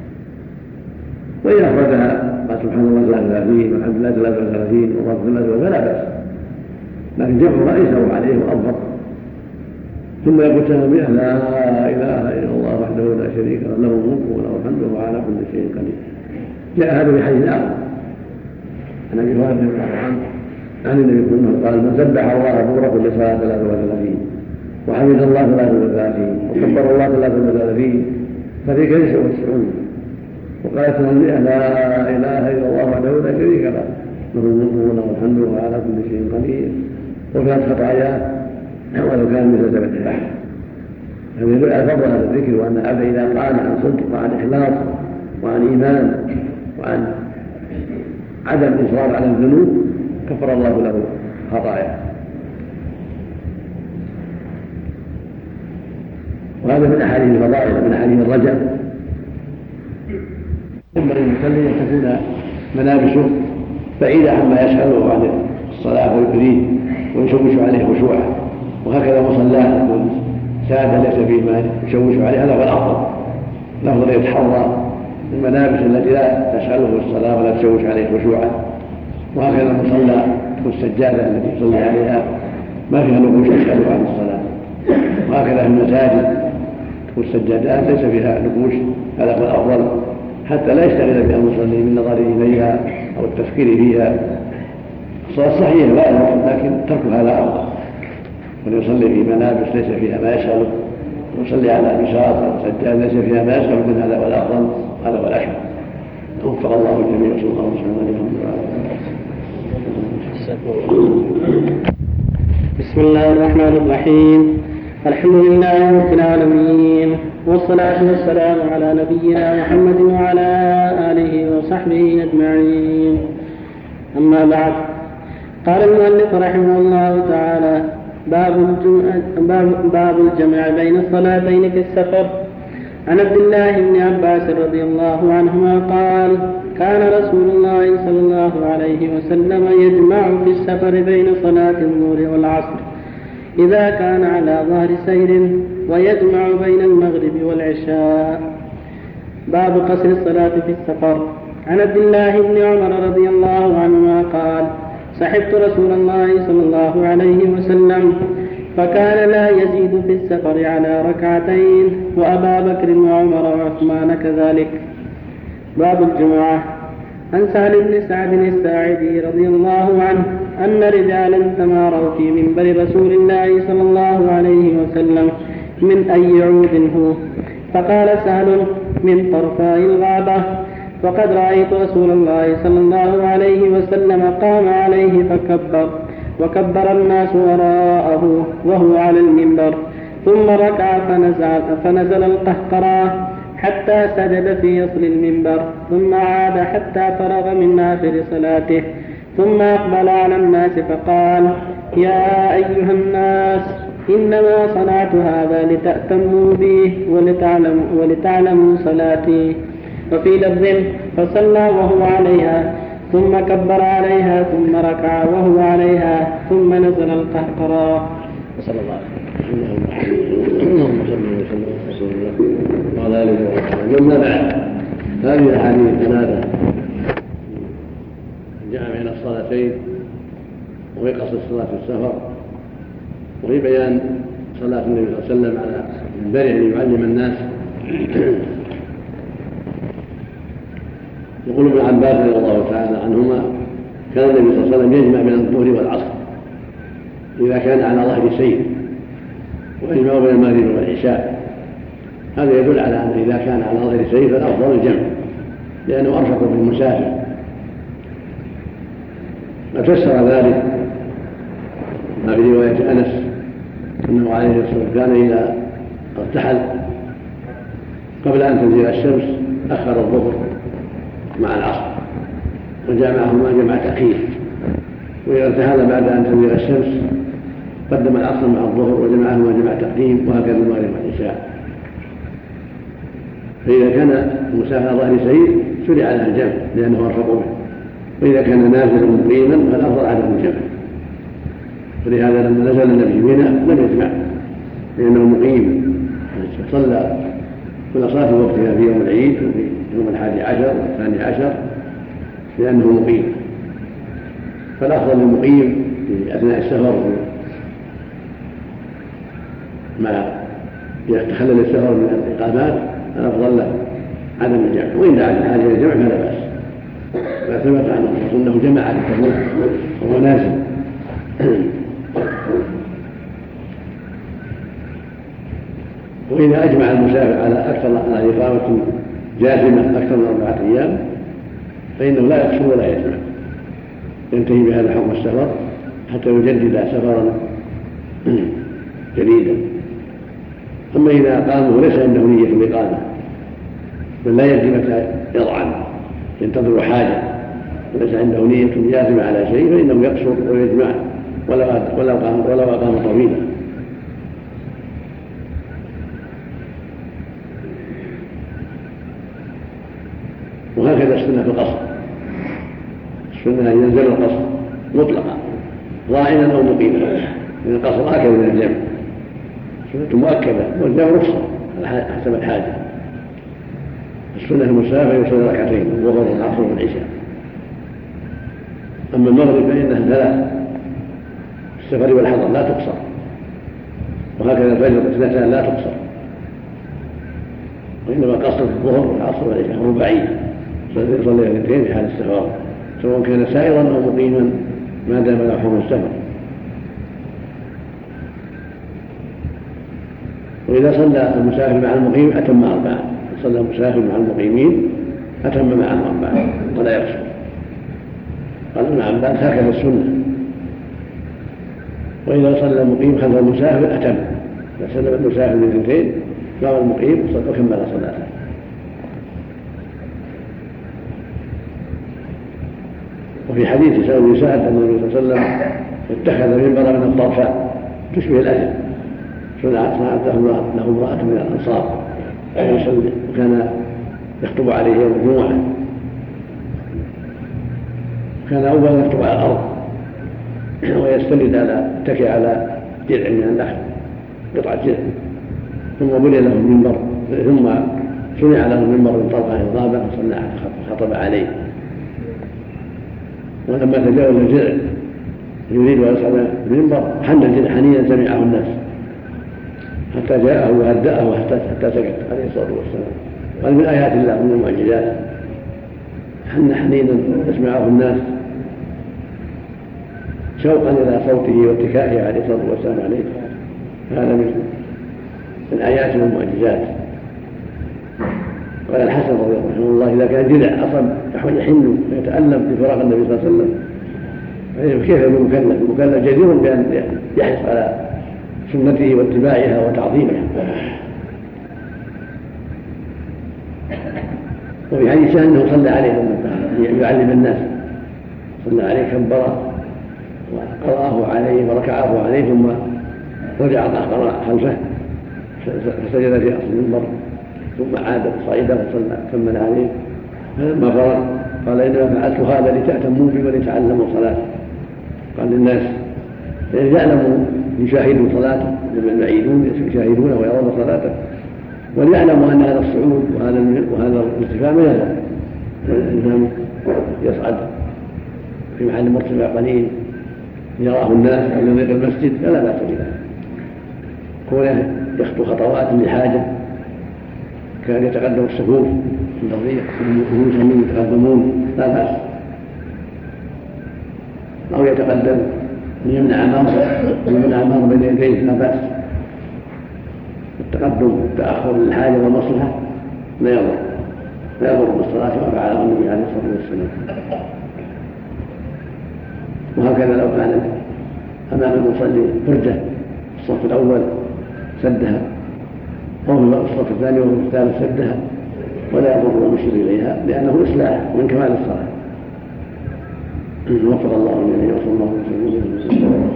وإذا أخرجها قال سبحان الله ثلاث وثلاثين والحمد لله ثلاث وثلاثين والله ثلاث وثلاثين فلا بأس، لكن جمعها أيسر عليه وأظهر. ثم يقول تهمئة لا إله إلا الله وحده لا شريك له له الملك وله الحمد وهو على كل شيء قدير. جاء هذا بحديث آخر عن أبي هريرة رضي الله عنه عن النبي صلى الله عليه وسلم قال من سبح الله دبر كل صلاة ثلاث وثلاثين وحمد الله ثلاث وثلاثين وكبر الله ثلاث وثلاثين فذلك تسع وتسعون. وقال تهمئة لا إله إلا الله وحده لا شريك له له الملك وله الحمد وهو على كل شيء قدير. وكانت خطاياه ولو كان مثل زبد البحر. هذا يدل على فضل هذا الذكر وأن العبد إذا قال عن صدق وعن إخلاص وعن إيمان وعن عدم إصرار على الذنوب كفر الله له خطاياه. وهذا من أحاديث الفضائل ومن أحاديث الرجاء. ثم للمصلي أن تكون ملابسه بعيدة عما يسأله عن الصلاة ويؤذيه ويشوش عليه خشوعه. وهكذا مصلاه يكون سادة ليس فيه ما يشوش عليه، هذا هو الأفضل. الأفضل يتحرى الملابس التي لا تشغله الصلاة ولا تشوش عليه خشوعه. وهكذا المصلى تكون السجادة التي يصلي عليها ما فيها نقوش تشغله عن الصلاة. وهكذا في المساجد تكون السجادات ليس فيها نقوش، هذا هو الأفضل حتى لا يشتغل بها المصلي من نظر إليها أو التفكير فيها. الصلاة صحيحة لا يمكن، لكن تركها لا أفضل. وليصلي في ملابس ليس فيها ما يشغله، ويصلي على بساط أو سجاد ليس فيها ما يشغل من هذا ولا أفضل، هذا هو الأشهر. توفق الله الجميع صلى الله عليه وسلم. بسم الله الرحمن الرحيم. الحمد لله رب العالمين، والصلاة والسلام على نبينا محمد وعلى آله وصحبه أجمعين. أما بعد، قال المؤلف رحمه الله تعالى: باب الجمع, باب, باب الجمع بين الصلاتين في السفر. عن عبد الله بن عباس رضي الله عنهما قال: كان رسول الله صلى الله عليه وسلم يجمع في السفر بين صلاة الظهر والعصر إذا كان على ظهر سير، ويجمع بين المغرب والعشاء. باب قصر الصلاة في السفر. عن عبد الله بن عمر رضي الله عنهما قال: صحبت رسول الله صلى الله عليه وسلم فكان لا يزيد في السفر على ركعتين، وأبا بكر وعمر وعثمان كذلك. باب الجمعة. عن سهل بن سعد الساعدي رضي الله عنه أن رجالا تماروا في منبر رسول الله صلى الله عليه وسلم من أي عود هو، فقال سهل: من طرفاء الغابة. وقد رأيت رسول الله صلى الله عليه وسلم قام عليه فكبر، وكبر الناس وراءه وهو على المنبر، ثم ركع فنزل, فنزل القهقرى حتى سجد في يصل المنبر، ثم عاد حتى فرغ من آخر صلاته، ثم أقبل على الناس فقال: يا أيها الناس، إنما صنعت هذا لتأتموا به ولتعلموا, ولتعلموا صلاتي. وفي لفظ: فصلى وهو عليها، ثم كبر عليها، ثم ركع وهو عليها، ثم نزل القهقرى. صلى الله عليه وسلم. اللهم صل وسلم على رسول الله وعلى اله وصحبه. أما بعد، هذه الاحاديث الثلاثه جاء بين الصلاتين، وفي قصر الصلاه في السفر، وفي بيان صلاه النبي صلى الله عليه وسلم على منبره ليعلم الناس. يقول ابن عباس رضي الله تعالى عنهما: كان النبي صلى الله عليه وسلم يجمع بين الظهر والعصر إذا كان على ظهر سير، ويجمع بين المغرب والعشاء. هذا يدل على أن إذا كان على ظهر سير فالأفضل الجمع، لأنه أرفق بالمسافر. ففسر ذلك ما في رواية أنس أنه عليه الصلاة والسلام كان إذا ارتحل قبل أن تنزل الشمس أخر الظهر مع العصر وجمعهما جمع تأخير، وإذا ارتحل بعد أن تنزل الشمس قدم العصر مع الظهر وجمعهما جمع تقديم، وهكذا المغرب والعشاء. فإذا كان المسافر ظهر سير شرع له الجمع لأنه أرفق به، وإذا كان نازلا مقيما فالأفضل عدم الجمع. ولهذا لما نزل النبي بنا لم يجمع لأنه مقيم، صلى كل صلاة وقتها في يوم العيد وفي يوم الحادي عشر والثاني عشر لأنه مقيم. فالأفضل للمقيم في أثناء السفر ما يتخلل السفر من الإقامات الأفضل له عدم الجمع، وإن دعا الحاجة إلى الجمع فلا بأس. ما ثبت عنه أنه جمع التمر وهو نازل. وإذا أجمع المسافر على أكثر على إقامة جازمة أكثر من أربعة أيام فإنه لا يقصر ولا يجمع، ينتهي بهذا حكم السفر حتى يجدد سفرا جديدا. أما إذا قام وليس عنده نية الإقامة بل لا يدري متى يضعن ينتظر حاجة وليس عنده نية جازمة على شيء فإنه يقصر ويجمع ولو أقام طويلا. وهكذا السنة في القصر، السنة أن ينزل القصر مطلقا ظاهرا أو مقيما، لأن القصر أكد من الجمع، سنة مؤكدة والجمع رخصة حسب الحاجة. السنة المسافر يصلي ركعتين الظهر والعصر والعشاء. أما المغرب فإنها ثلاث في السفر والحضر لا تقصر، وهكذا الفجر اثنتان لا تقصر، وإنما قصر في الظهر والعصر والعشاء رباعية يصلي الاثنتين في حال السفر سواء كان سائرا أو مقيما ما دام له حكم السفر. وإذا صلى المسافر مع المقيم أتم أربعة، صلى المسافر مع المقيمين أتم معهم أربعة ولا يقصر. قال ابن عباس هكذا السنة. وإذا صلى المقيم خلف المسافر أتم، إذا سلم المسافر من اثنتين قام المقيم وكمل صلاته. وفي حديث سعد بن سعد أن النبي صلى الله عليه وسلم اتخذ منبرا من الطرفاء تشبه الأجل صنعت له امرأة من الأنصار وكان يخطب عليه يوم الجمعة. كان أولا يخطب على الأرض ويستند على يتكئ على جذع من النخل قطعة جذع، ثم بني له المنبر، ثم صنع له المنبر من طرفه الغابة فصنع خطب عليه. ولما تجاوز الجذع يريد أن يصعد المنبر حن الجذع حنينا سمعه الناس حتى جاءه وهدأه حتى سكت عليه الصلاة والسلام. قال من آيات الله من المعجزات حن حنينا يسمعه الناس شوقا إلى صوته واتكائه عليه الصلاة والسلام عليه. هذا من من آيات والمعجزات. قال الحسن رضي الله عنه إذا كان جذع أصب يحن ويتألم بفراق النبي صلى الله عليه وسلم كيف بالمكلف؟ المكلف جدير بأن يحرص على سنته واتباعها وتعظيمها. وفي حديث أنه صلى عليه لما يعلم الناس صلى عليه كبر وقرأه عليه وركعه عليه ثم رجع قرأ خلفه فسجد في أصل المنبر ثم عاد صعيدا وصلى كمل عليه. فلما فرغ قال إنما فعلت هذا لتأتموا بي ولتعلموا صلاته. قال للناس فإن يعلموا يشاهدوا صلاته المعيدون يشاهدونه ويرون صلاته وليعلموا أن هذا الصعود وهذا وهذا الارتفاع ما يزال الإنسان يصعد في محل مرتفع قليل يراه الناس أو يضيق المسجد فلا بأس بذلك. كونه يخطو خطوات لحاجة كان يتقدم الصفوف في الضيق المسلمين يتقدمون لا بأس، أو يتقدم ليمنع أمامه ليمنع أمامه بين يديه لا بأس. التقدم والتأخر للحاجة والمصلحة لا يضر لا يضر بالصلاة وفعله النبي عليه الصلاة والسلام. وهكذا لو كان أمام المصلي فرجة في الصف الأول سدها أو في الصف الثاني وفي الثالث سدها ولا يضر المشير إليها لأنه إصلاح من كمال الصلاة. وفق الله الجميع وصلى الله وسلم.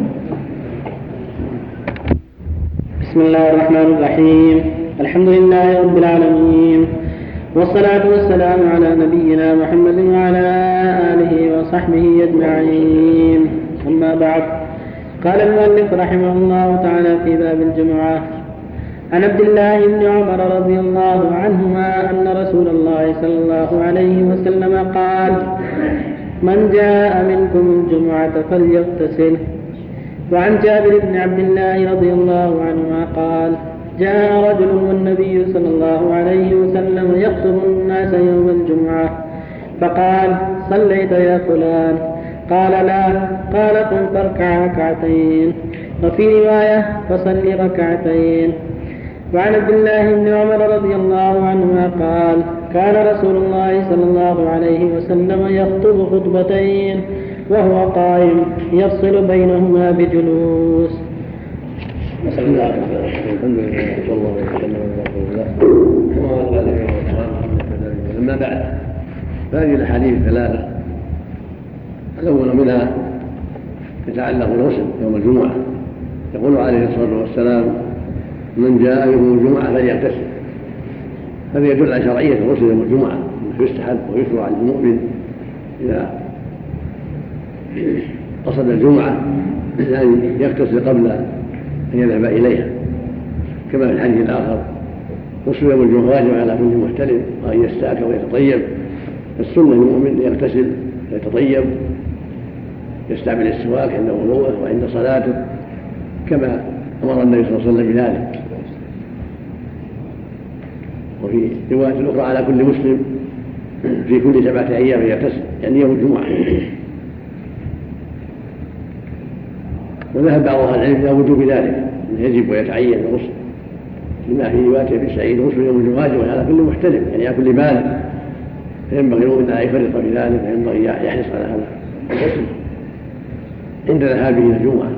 بسم الله الرحمن الرحيم. الحمد لله رب العالمين والصلاة والسلام على نبينا محمد وعلى آله وصحبه أجمعين. أما بعد، قال المؤلف رحمه الله تعالى في باب الجمعة عن عبد الله بن عمر رضي الله عنهما أن رسول الله صلى الله عليه وسلم قال: من جاء منكم الجمعة فليغتسل. وعن جابر بن عبد الله رضي الله عنهما قال: جاء رجل والنبي صلى الله عليه وسلم يخطب الناس يوم الجمعة فقال: صليت يا فلان؟ قال: لا. قال: قم فاركع ركعتين. وفي رواية: فصل ركعتين. وعن عبد الله بن عمر رضي الله عنهما قال: كان رسول الله صلى الله عليه وسلم يخطب خطبتين وهو قائم يفصل بينهما بجلوس. بسم الله الحمد لله صلى الله عليه وسلم. أما بعد، فهذه الأحاديث الثلاثة الأول منها يتعلق بالغسل يوم الجمعة. يقول عليه الصلاة والسلام: من جاء يوم الجمعة فليغتسل. هذا يدل على شرعية الغسل يوم الجمعة، يستحب ويشرع للمؤمن إذا قصد الجمعة أن يغتسل قبل أن يذهب إليها، كما في الحديث الآخر: غسل يوم الجمعة واجب على كل محتلم وأن يستاك ويتطيب. السنة للمؤمن يغتسل ويتطيب، يستعمل السواك عند وضوءه وعند صلاته كما أمر النبي صلى الله عليه وسلم بذلك. وفي رواية أخرى: على كل مسلم في كل سبعة أيام يغتسل، يعني يوم الجمعة. وذهب بعض أهل العلم إلى وجوب ذلك، يجب ويتعين الغسل لما في رواية أبي سعيد: غسل يوم الجمعة واجب على كل محتلم، يعني على كل بالغ، فينبغي المؤمن أن يفرط في ذلك وينبغي يحرص على هذا الغسل عند ذهابه إلى الجمعة،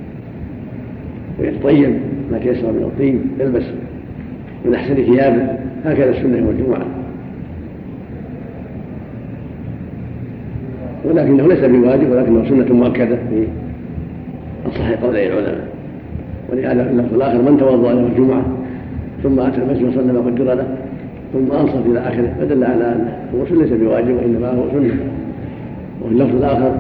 ويتطيب ما تيسر من الطيب، يلبس من أحسن ثيابه، هكذا السنة يوم الجمعة. ولكنه ليس بواجب ولكنه سنة مؤكدة في أصح قولي العلماء. ولهذا اللفظ الآخر من توضأ يوم الجمعة ثم أتى المسجد وصلى ما قدر له ثم أنصت إلى آخره فدل على أنه الغسل ليس بواجب وإنما هو سنة. وفي اللفظ الآخر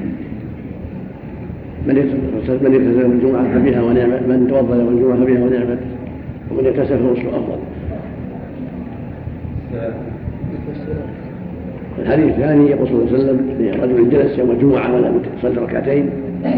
من يغتسل يوم الجمعة فبها ونعمت، من توضأ يوم الجمعة فبها ونعمت، ومن يغتسل فالغسل أفضل. الحديث الثاني يقول صلى الله عليه وسلم رجل جلس يوم الجمعة ولم يصلي ركعتين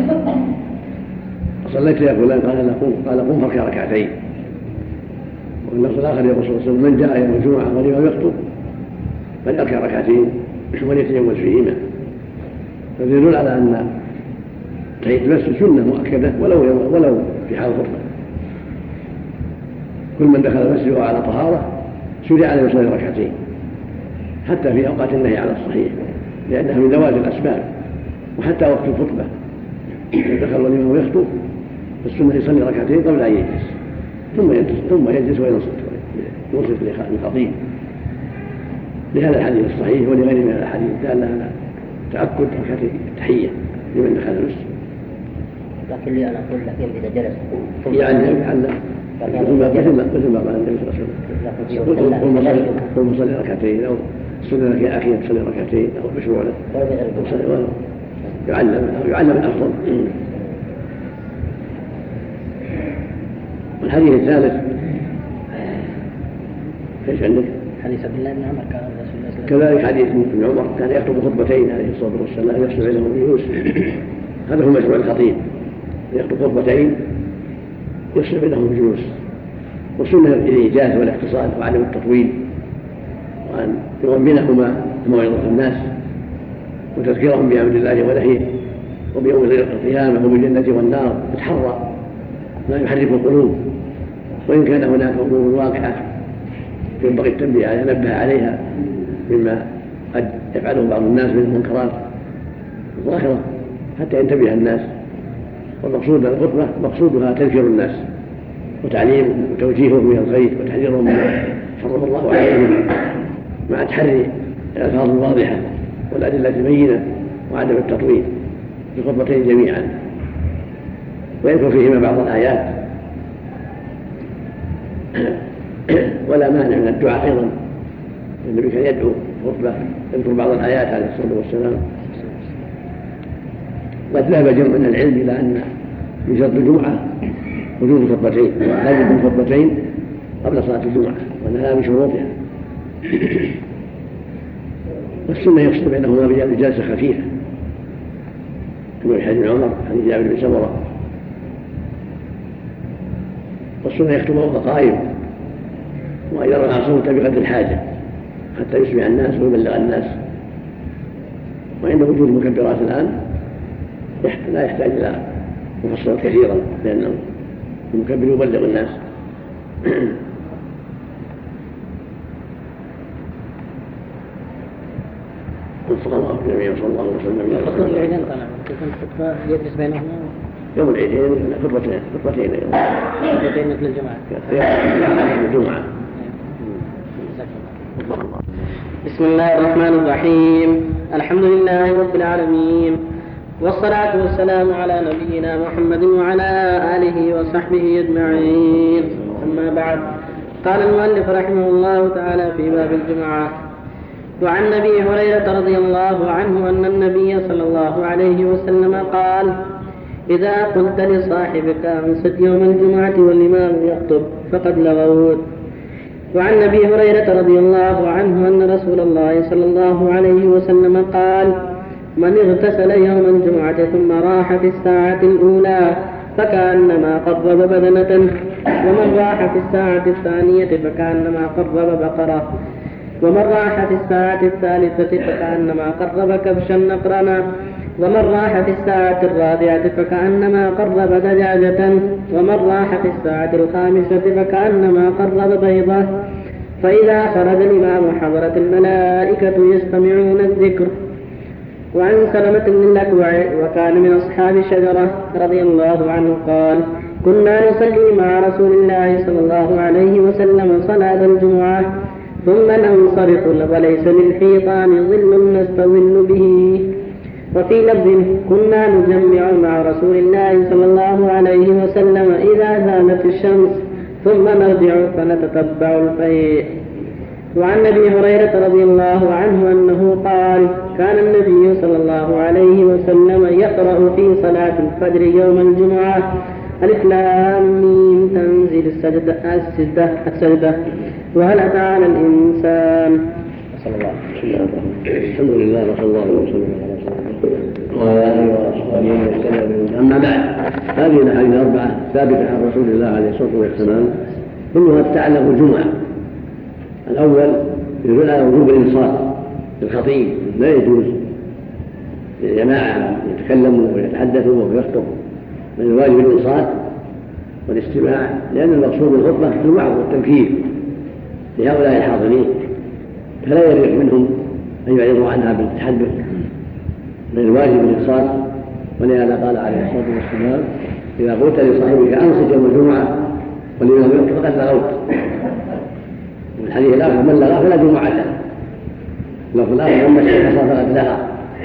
صليت يا فلان قال قم قال قم فاركع ركعتين. واللفظ الآخر يقول صلى الله عليه وسلم من جاء يوم الجمعة ولم يخطب فليركع ركعتين وليتجوز فيهما. فيدل على أن تحية المسجد سنة مؤكدة ولو ولو في حال الخطبة. كل من دخل المسجد على طهارة شرع عليه يصلي ركعتين حتى في أوقات النهي على الصحيح لأنها من ذوات الأسباب. وحتى وقت الخطبة إذا دخل الإمام يخطب فالسنة يصلي ركعتين قبل أن يجلس ثم يجلس ثم يجلس وينصت ينصت للخطيب. لهذا الحديث الصحيح ولغيره من الأحاديث دالة على تأكد ركعتي التحية لمن دخل المسجد. لكن لي أنا أقول لكن إذا جلس يعني يجعل مثل ما مثل ما قال النبي صلى الله عليه وسلم قل مصلي ركعتين أو سنة لك يا أخي تصلي ركعتين أو مشروع لك يعلم يعلم الأفضل. والحديث الثالث ايش عندك؟ حديث عبد الله بن عمر كان رسول الله صلى الله عليه وسلم كذلك حديث ابن عمر كان يخطب خطبتين عليه الصلاة والسلام يفصل بينهم الجلوس. هذا هو مشروع الخطيب يخطب خطبتين يفصل بينهم الجلوس. والسنة الإيجاز والاختصار وعدم التطويل وأن يغمنهما موعظة الناس وتذكيرهم بأمر الله ونهيه وبيوم القيامة وبالجنة والنار يتحرى ما يحرك القلوب. وإن كان هناك أمور واقعة ينبغي التنبيه عليها نبه عليها مما قد يفعله بعض الناس من المنكرات الظاهرة حتى ينتبه الناس. والمقصود الخطبة مقصودها تذكير الناس وتعليمهم وتوجيههم من الخير وتحذيرهم مما حرم الله عليهم مع تحري الألفاظ الواضحة والأدلة البينة وعدم التطويل في الخطبتين جميعا. ويذكر فيهما بعض الآيات ولا مانع من الدعاء أيضا. النبي كان يدعو خطبة يذكر بعض الآيات عليه الصلاة والسلام. قد ذهب جمع من العلم إلى أن من شرط الجمعة وجود الخطبتين لا يكون خطبتين قبل صلاة الجمعة وأنها من شروطها. والسنة يفصل بينهما بجلسة خفيفة كما في حديث عمر حديث جابر بن سمرة. والسنة يخطب وهو قائم ويرفع صوته بقدر الحاجة حتى يسمع الناس ويبلغ الناس. وعند وجود المكبرات الآن لا يحتاج إلى مفصل كثيرا لأن المكبر يبلغ الناس. صلى الله عليه وسلم. صلى الله عليه وسلم. خطبة العيدين طبعا تكون خطبة يجلس بينهم يوم العيدين خطبتين خطبتين خطبتين مثل الجمعة الجمعة. بسم الله الرحمن الرحيم. الحمد لله رب العالمين والصلاة والسلام على نبينا محمد وعلى آله وصحبه أجمعين. أما بعد قال المؤلف رحمه الله تعالى في باب الجمعة: وعن أبي هريرة رضي الله عنه أن النبي صلى الله عليه وسلم قال: إذا قلت لصاحبك أنصت يوم الجمعة والإمام يخطب فقد لغوت. وعن أبي هريرة رضي الله عنه أن رسول الله صلى الله عليه وسلم قال: من اغتسل يوم الجمعة ثم راح في الساعة الأولى فكأنما قرب بدنة، ومن راح في الساعة الثانية فكأنما قرب بقرة، ومن راح في الساعة الثالثة فكأنما قرب كبشا نقرنا، ومن راح في الساعة الرابعة فكأنما قرب دجاجة، ومن راح في الساعة الخامسة فكأنما قرب بيضة. فإذا خرج الإمام حضرت الملائكة يستمعون الذكر. وعن سلمة بن الأكوع وكان من أصحاب شجرة رضي الله عنه قال: كنا نصلي مع رسول الله صلى الله عليه وسلم صلاة الجمعة ثم ننصرف وليس للحيطان ظل نستظل به وفي لفظ كنا نجمع مع رسول الله صلى الله عليه وسلم إذا زالت الشمس ثم نرجع فنتتبع الفيء. وعن أبي هريرة رضي الله عنه أنه قال كان النبي صلى الله عليه وسلم يقرأ في صلاة الفجر يوم الجمعة ألف لام ميم تنزل السجدة, السجدة, السجدة وهل أتى على الإنسان. صلى الله عليه وسلم. الحمد لله وصلى الله وسلم على رسول الله وعلى آله وأصحابه وسلم. أما بعد، هذه الأحاديث الأربعة ثابتة عن رسول الله عليه الصلاة والسلام كلها تتعلق بالجمعة. الأول يدل على وجوب الإنصات للخطيب، لا يجوز للجماعة يتكلموا ويتحدثوا ويخطبوا، بل الواجب الإنصات والاستماع، لأن المقصود بالخطبة الوعظ والتذكير لهؤلاء الحاضرين، فلا يليق منهم أن يعرضوا عنها بالتحدث، بل الواجب الإنصات. ولهذا قال عليه الصلاة والسلام إذا قلت لصاحبك أنصت يوم الجمعة ولمن يؤمن فقد لغوت. والحديث الآخر من لغى فلا جمعة له، لو في الآخر من مسح فقد لغى.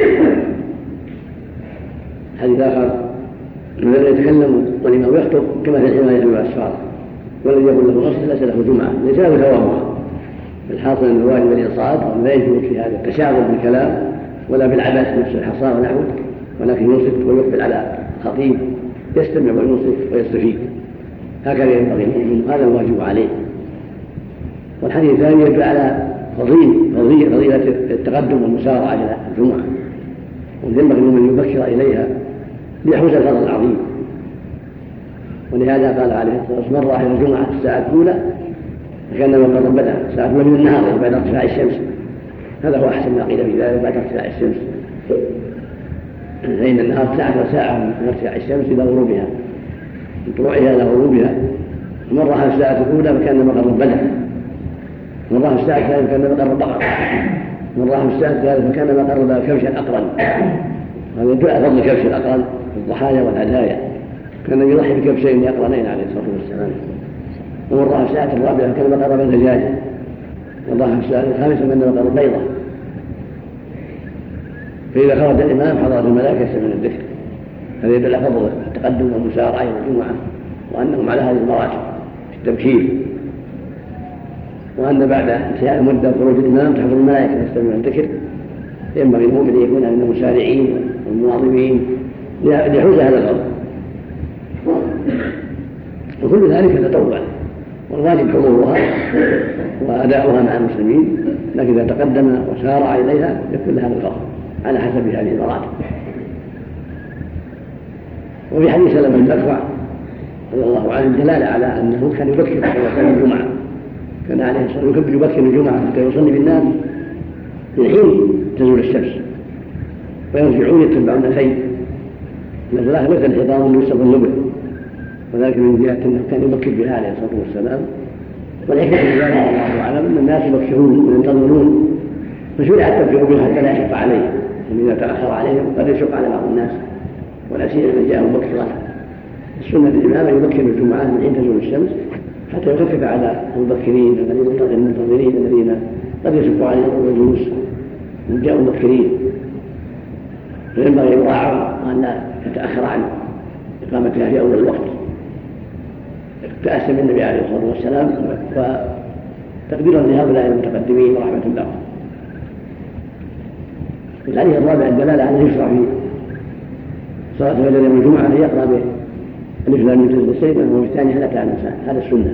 حديث آخر من الذي يتكلم ولمن يخطب كما في الحماية والأسفار والذي يقول له أنصت ليس له جمعة، ليس له ثوابها. الحاصل أن الواجب الإنصات ولا يجوز في هذا التشاغل بالكلام ولا بالعبث نفس الحصى ونحوه، ولكن ينصت ويقبل على خطيب يستمع وينصت ويستفيد، هكذا ينبغي المؤمن، هذا الواجب عليه. والحديث الثاني يدل على فضيلة فضيلة التقدم والمسارعة إلى الجمعة، وينبغي المؤمن يبكر إليها ليحوز الفضل العظيم. ولهذا قال عليه الصلاة والسلام من راح إلى الجمعة الساعة الأولى فكأنما قد بدأ الساعة الأولى من النهار بعد ارتفاع الشمس. هذا هو أحسن ما قيل في ذلك بعد ارتفاع الشمس، فإن النهار ساعة وساعة من ارتفاع الشمس إلى غروبها، من طلوعها إلى غروبها. ومن راح الساعة الأولى فكأنما قد بدأ، من راح الساعة الثانية فكأنما قرب بقرة، من راح الساعة الثالثة فكأنما قرب كبشا أقرن. هذا يدل على فضل كبش الأقرن في الضحايا والهدايا، كان يضحي بكبشين أقرنين عليه الصلاة والسلام. ومن راح الساعة الرابعة فكأنما قرب الدجاجة، ومن راح الساعة الخامسة فكأنما قرب بيضة. فإذا خرج الإمام حضرت الملائكة يستمعون الذكر. هذا يدل على فضل التقدم والمسارعة إلى الجمعة، وأنهم على هذه المراتب في التبكير، وأن بعد انتهاء المدة وخروج الإمام تحضر الملائكة يستمعون الذكر. ينبغي المؤمن أن يكون من المسارعين والمواظبين ليحوز هذا الأمر، وكل ذلك تطوع، والواجب حضورها وأداؤها مع المسلمين، لكن إذا تقدم وسارع إليها يكون لها الفضل على حسب هذه المراتب. وفي حديث سلمة بن الأكوع رضي الله عنه دلالة على أنه كان يبكر في الجمعة، كان عليه الصلاة والسلام يبكر الجمعة حتى يصلي بالناس لحين تزول الشمس، ويرجعون يتبعون الخيل. نزل آخر الحضام من يوسف النبل، وذلك من جهة أنه كان يبكر بها عليه الصلاة والسلام. والحكمة في ذلك الله أعلم أن الناس يبكرون وينتظرون، فشرع التبكير بها حتى لا يشق عليهم، وإذا تأخر عليهم قد يشق على بعض الناس، ولا سيما من جاءهم مبكرا. السنة الإمام يبكر الجمعة من حين تزول الشمس حتى يخفف على المبكرين المنتظرين الذين قد يشق عليهم الجلوس من جاءوا مبكرين، فينبغي يراعوا أن لا يتأخر عن إقامتها في أول الوقت تأسم النبي عليه الصلاة والسلام، وتقديرا لهؤلاء المتقدمين ورحمة الله. الحديث الرابع الدلالة على يشرع في صلاة الفجر يوم الجمعة أن يقرأ به الإسلام من تنزل السيد، وفي الثاني هلك على الإنسان. هذا السنة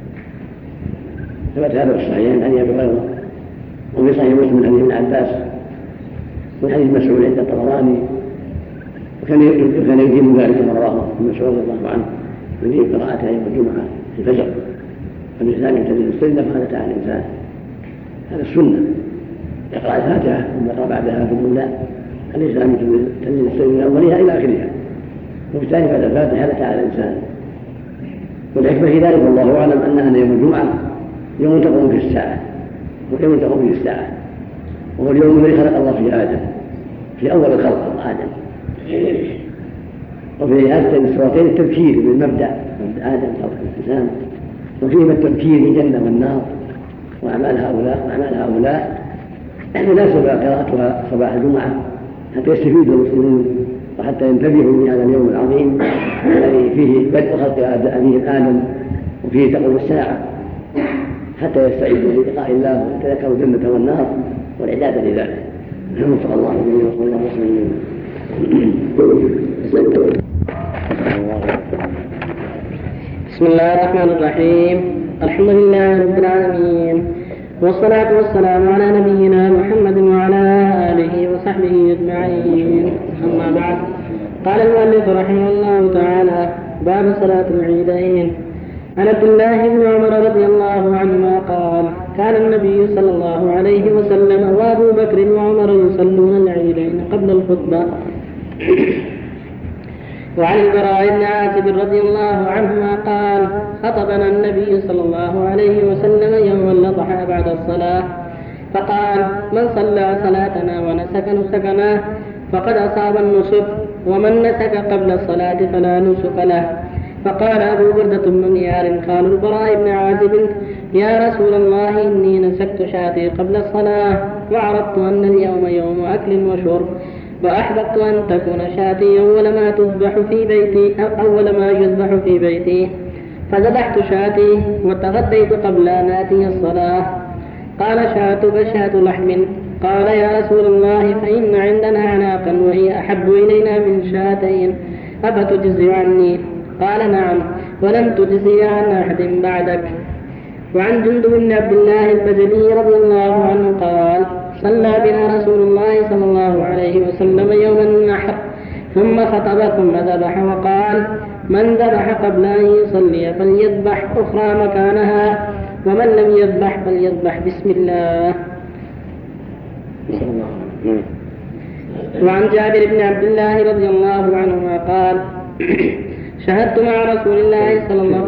ثبت هذا في الصحيحين عن أبي هريرة، وفي صحيح مسلم من حديث ابن عباس، ومن حديث مسعود عند الطبراني، وكان يجيب ذلك ما رواه ابن مسعود رضي الله عنه يجيب قراءتها يوم الجمعة في الفجر الإسلام من تنزل السيد فهلك على الإنسان. هذا السنة، يقرأ الفاتحة ثم يقرأ بعدها في الأولى الإسلام من تنزل السيد من أولها إلى آخرها، وفي الثاني بعد الفاتحة هلك على الإنسان. والحكمة في ذلك والله أعلم أنها يوم الجمعة يوم تقوم في الساعة، ويوم تقوم في الساعة، وهو اليوم الذي خلق الله فيه آدم، في أول الخلق آدم. وفي هذين السورتين التبكير بالمبدأ مبدأ آدم خلق الإنسان، وفيهما التبكير بالجنة والنار وأعمال هؤلاء وأعمال هؤلاء مناسبة قراءتها صباح الجمعة حتى يستفيد المسلمون وحتى ينتبهوا من هذا اليوم العظيم الذي فيه بدء خلق أبيه آدم وفيه تقوم الساعة، حتى يستعيدوا للقاء الله ويتذكروا الجنة والنار والعبادة لذلك. وفق الله جميعا وصلى الله وسلم. بسم الله الرحمن الرحيم. الحمد لله رب العالمين، والصلاة والسلام على نبينا محمد وعلى آله وصحبه أجمعين. أما بعد، قال المؤلف رحمه الله تعالى: باب صلاة العيدين. عن عبد الله بن عمر رضي الله عنهما قال: كان النبي صلى الله عليه وسلم وأبو بكر وعمر يصلون العيدين قبل الخطبة. وعن البراء بن عازب رضي الله عنهما قال: خطبنا النبي صلى الله عليه وسلم يوم الأضحى بعد الصلاة فقال: من صلى صلاتنا ونسك نسكنا فقد أصاب النسك، ومن نسك قبل الصلاة فلا نسك له. فقال أبو بردة بن نيار: قال البراء بن عازب: يا رسول الله، إني نسكت شاتي قبل الصلاة، وعرفت أن اليوم يوم أكل وشرب، وأحببت أن تكون شاتي أول ما تذبح في بيتي أول ما يذبح في بيتي، فذبحت شاتي وتغديت قبل أن آتي الصلاة. قال: شاتك شاة لحم. قال: يا رسول الله، فإن عندنا عناقا وهي أحب إلينا من شاتين، أفتجزي عني؟ قال: نعم، ولم تجزي عن أحد بعدك. وعن جندب بن عبد الله البجلي رضي الله عنه قال: صلى بنا رسول الله صلى الله عليه وسلم يوم النحر، ثم خطب ثم ذبح وقال: من ذبح قبل أن يصلي فليذبح أخرى مكانها، ومن لم يذبح فليذبح بسم الله. وعن جابر بن عبد الله رضي الله عنهما قال: شهدت مع رسول الله صلى الله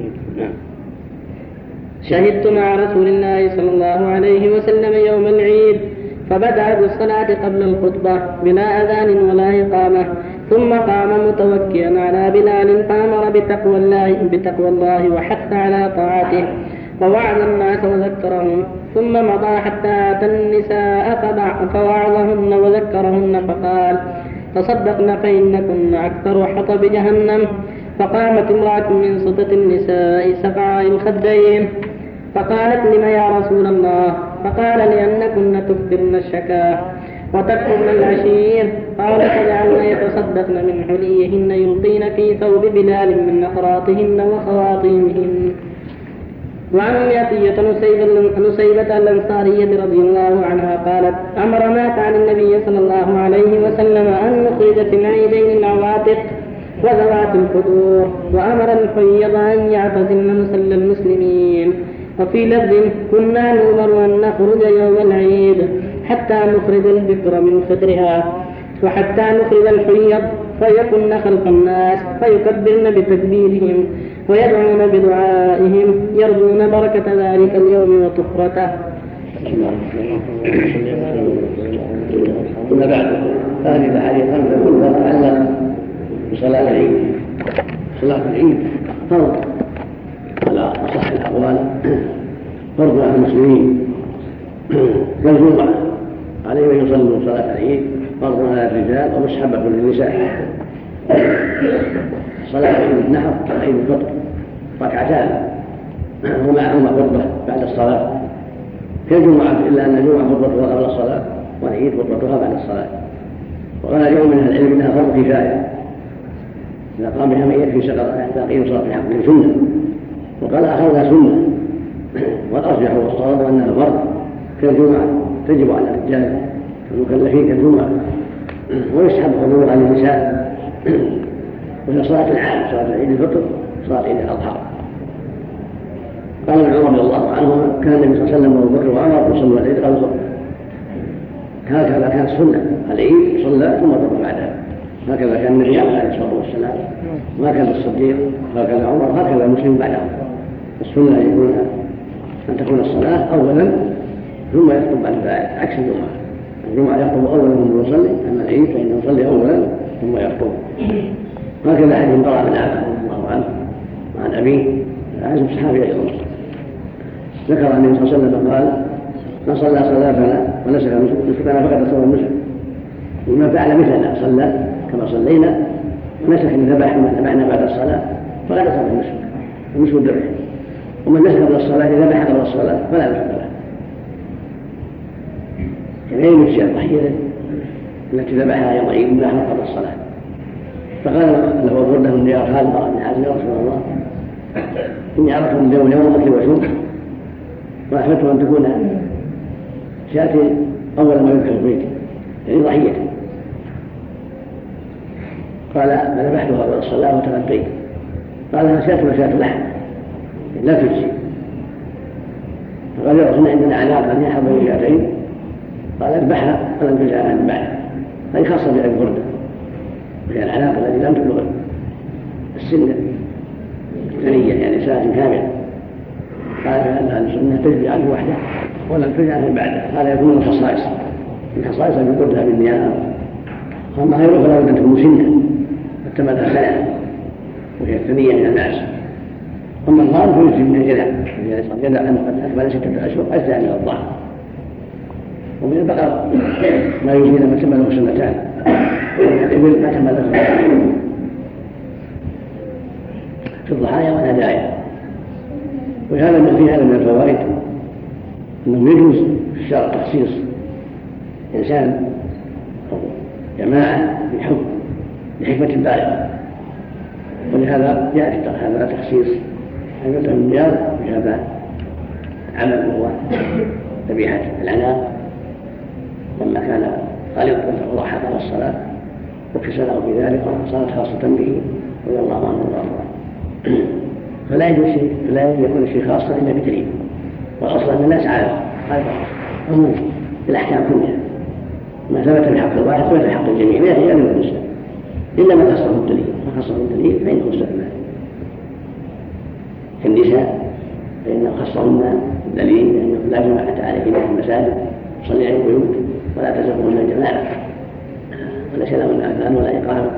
شهدت مع رسول الله صلى الله عليه وسلم يوم العيد، فبدأ بالصلاة قبل الخطبة بلا أذان ولا إقامة، ثم قام متوكئا على بلال فأمر بتقوى الله, بتقوى الله وحث على طاعته ووعظ الناس وذكرهم، ثم مضى حتى أتى النساء فوعظهن وذكرهن فقال: تصدقن فإنكن أكثر حطب جهنم. فقامت امرأة من سطة النساء سقعاء الخدين فقالت: لم يا رسول الله؟ فقال: لأنكن تكثرن الشكاه وتكثرن العشير. قال: فجعلن يتصدقن من حليهن يلقين في ثوب بلال من نخراتهن وخواطيمهن. وعن أمية نسيبة الأنصارية رضي الله عنها قالت: أمرنا عن النبي صلى الله عليه وسلم أن نخرج في العيدين العواتق وذوات الخدور، وأمر الحيض أن يعتزلن مصلى المسلمين. وفي لفظ: كنا نؤمر أن نخرج يوم العيد حتى نخرج البكر من خدرها، وحتى نخرج الحيض فيكن خلف الناس فيكبرن بتكبيرهم ويدعون بدعائهم يرجون بركة ذلك اليوم وطهرته. أما بعد، هذه الأحاديث خمسة كلها تتعلق بصلاة العيد. صلاة العيد فرض على أصح الأقوال، فرض على المسلمين كالجمعة، عليهم أن يصلوا صلاة العيد، فرض على الرجال ومستحبة للنساء. صلاة عيد النحر وعيد الفطر ركعتان ومعهما خطبة بعد الصلاة كالجمعة، إلا أن الجمعة خطبتها قبل الصلاة والعيد خطبتها بعد الصلاة. وقال اليوم من أهل العلم إنها فرض كفاية، إذا قام بها من يكفي سقط حتى قيم صلاة العيد سنة، وقال آخرها سنة، والأرجح والصواب أنها فرض كالجمعة تجب على الرجال المكلفين كالجمعة، ويسحب حضورها للنساء. وهي صلاة العام، صلاة عيد الفطر، صلاة عيد الأضحى. قال ابن عمر رضي الله عنهما: كان النبي صلى الله عليه وسلم وابو بكر وعمر يصلون العيد قبل الظهر، هكذا كانت السنة، العيد صلى ثم ضرب بعدها، هكذا كان النبي عليه الصلاة والسلام، وهكذا الصديق، وهكذا عمر، هكذا المسلم بعدهم. السنة أن يكون أن تكون الصلاة أولا ثم يخطب بعد ذلك، عكس الجمعة. الجمعة يخطب أولا ثم يصلي، أما العيد فإنه يصلي أولا ثم يخطب. هكذا حديث البراء بن عازب رضي الله عنه عن أبيه عازب صحابي أيضا، ذكر عن النبي صلى الله عليه وسلم قال: من صلى صلاتنا ونسك نسكنا فقد أصاب النسك، ومن فعل مثلنا صلى كما صلينا ونسك إن ذبح ما ذبحنا بعد الصلاة فلا نصل النسك النسك الذبح، ومن نسك قبل الصلاة إذا ذبح قبل الصلاة فلا نسك له. غير مجزئة الضحية التي ذبحها يوم عيد الله قبل الصلاة. فقال له البردة بن ديار خالد بن عازم: يا رسول الله إني عرفت من يوم يوم أكل وشرب وأحببت أن تكون شاة أول ما يذكر البيت يعني ضحية. قال: فذبحتها قبل الصلاة وتغديت. قال: أنا شاة وشاة لحم لا تجزي. فقال: يا رسول الله عندنا عناق أن يحب من شاتين. قال: اذبحها فلم تجزها من بعد. هذه خاصة بأبي بردة، وهي العناق الذي لم تبلغ السن الثنية يعني سنة كاملة. قال: فإن السنة تجزي عنه وحده ولم تجزي عنه بعده. هذا يكون من خصائص من خصائص أبي بردة بالنيابة. أما غيره فلا بد أن تكون مسنة قد تمت سنة وهي الثنية من الناس. أما الغالب فيجزي من الجدع، الجدع أنه قد أكمل ستة أشهر أجزاء من الضعف. ومن البقر ما يجزي لما تم له سنتان، ومن الإبل ما تم له سنتان في الضحايا والهدايا. وهذا من في هذا من الفوائد أنه يجوز في الشرع تخصيص إنسان أو جماعة بحكم لحكمة بالغة، ولهذا يأتي هذا تخصيص حكمة النيار بهذا العمل وهو ذبيحة العناق لما كان خالد وضحى قبل الصلاة وكسله في ذلك وصارت خاصة به رضي الله عنه وارضاه. فلا يجوز شيء فلا يكون الشيء خاصا إلا بدليل، والأصل أن الناس عارف هذا عموم بالأحكام كلها، ما ثبت بحق الواحد ثبت بحق الجميع لا يجوز الإنسان إلا ما خصه الدليل، ما خصه الدليل فإنه استثنى. كالنساء فإنه خصهن الدليل لأنه لا جماعة عليهن في المساجد صلي على البيوت ولا تزقهن الجماعة وليس لهن أذان ولا إقامة.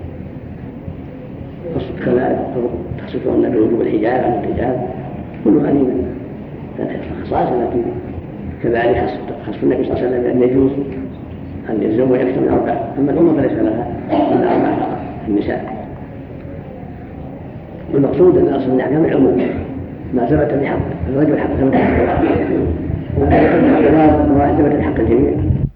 كذلك تخصصهن بوجوب الحجاب عن الحجاب كل هذه من الخصائص التي كذلك خص النبي صلى الله عليه وسلم أن يجوز أن يتزوج أكثر من أربعة، أما الأمة فليس لها إلا أربعة فقط النساء. والمقصود أن أصل الأحكام العموم ما ثبت بحق الرجل حق ثبت بحق الواحد وما ثبت بحق الجميع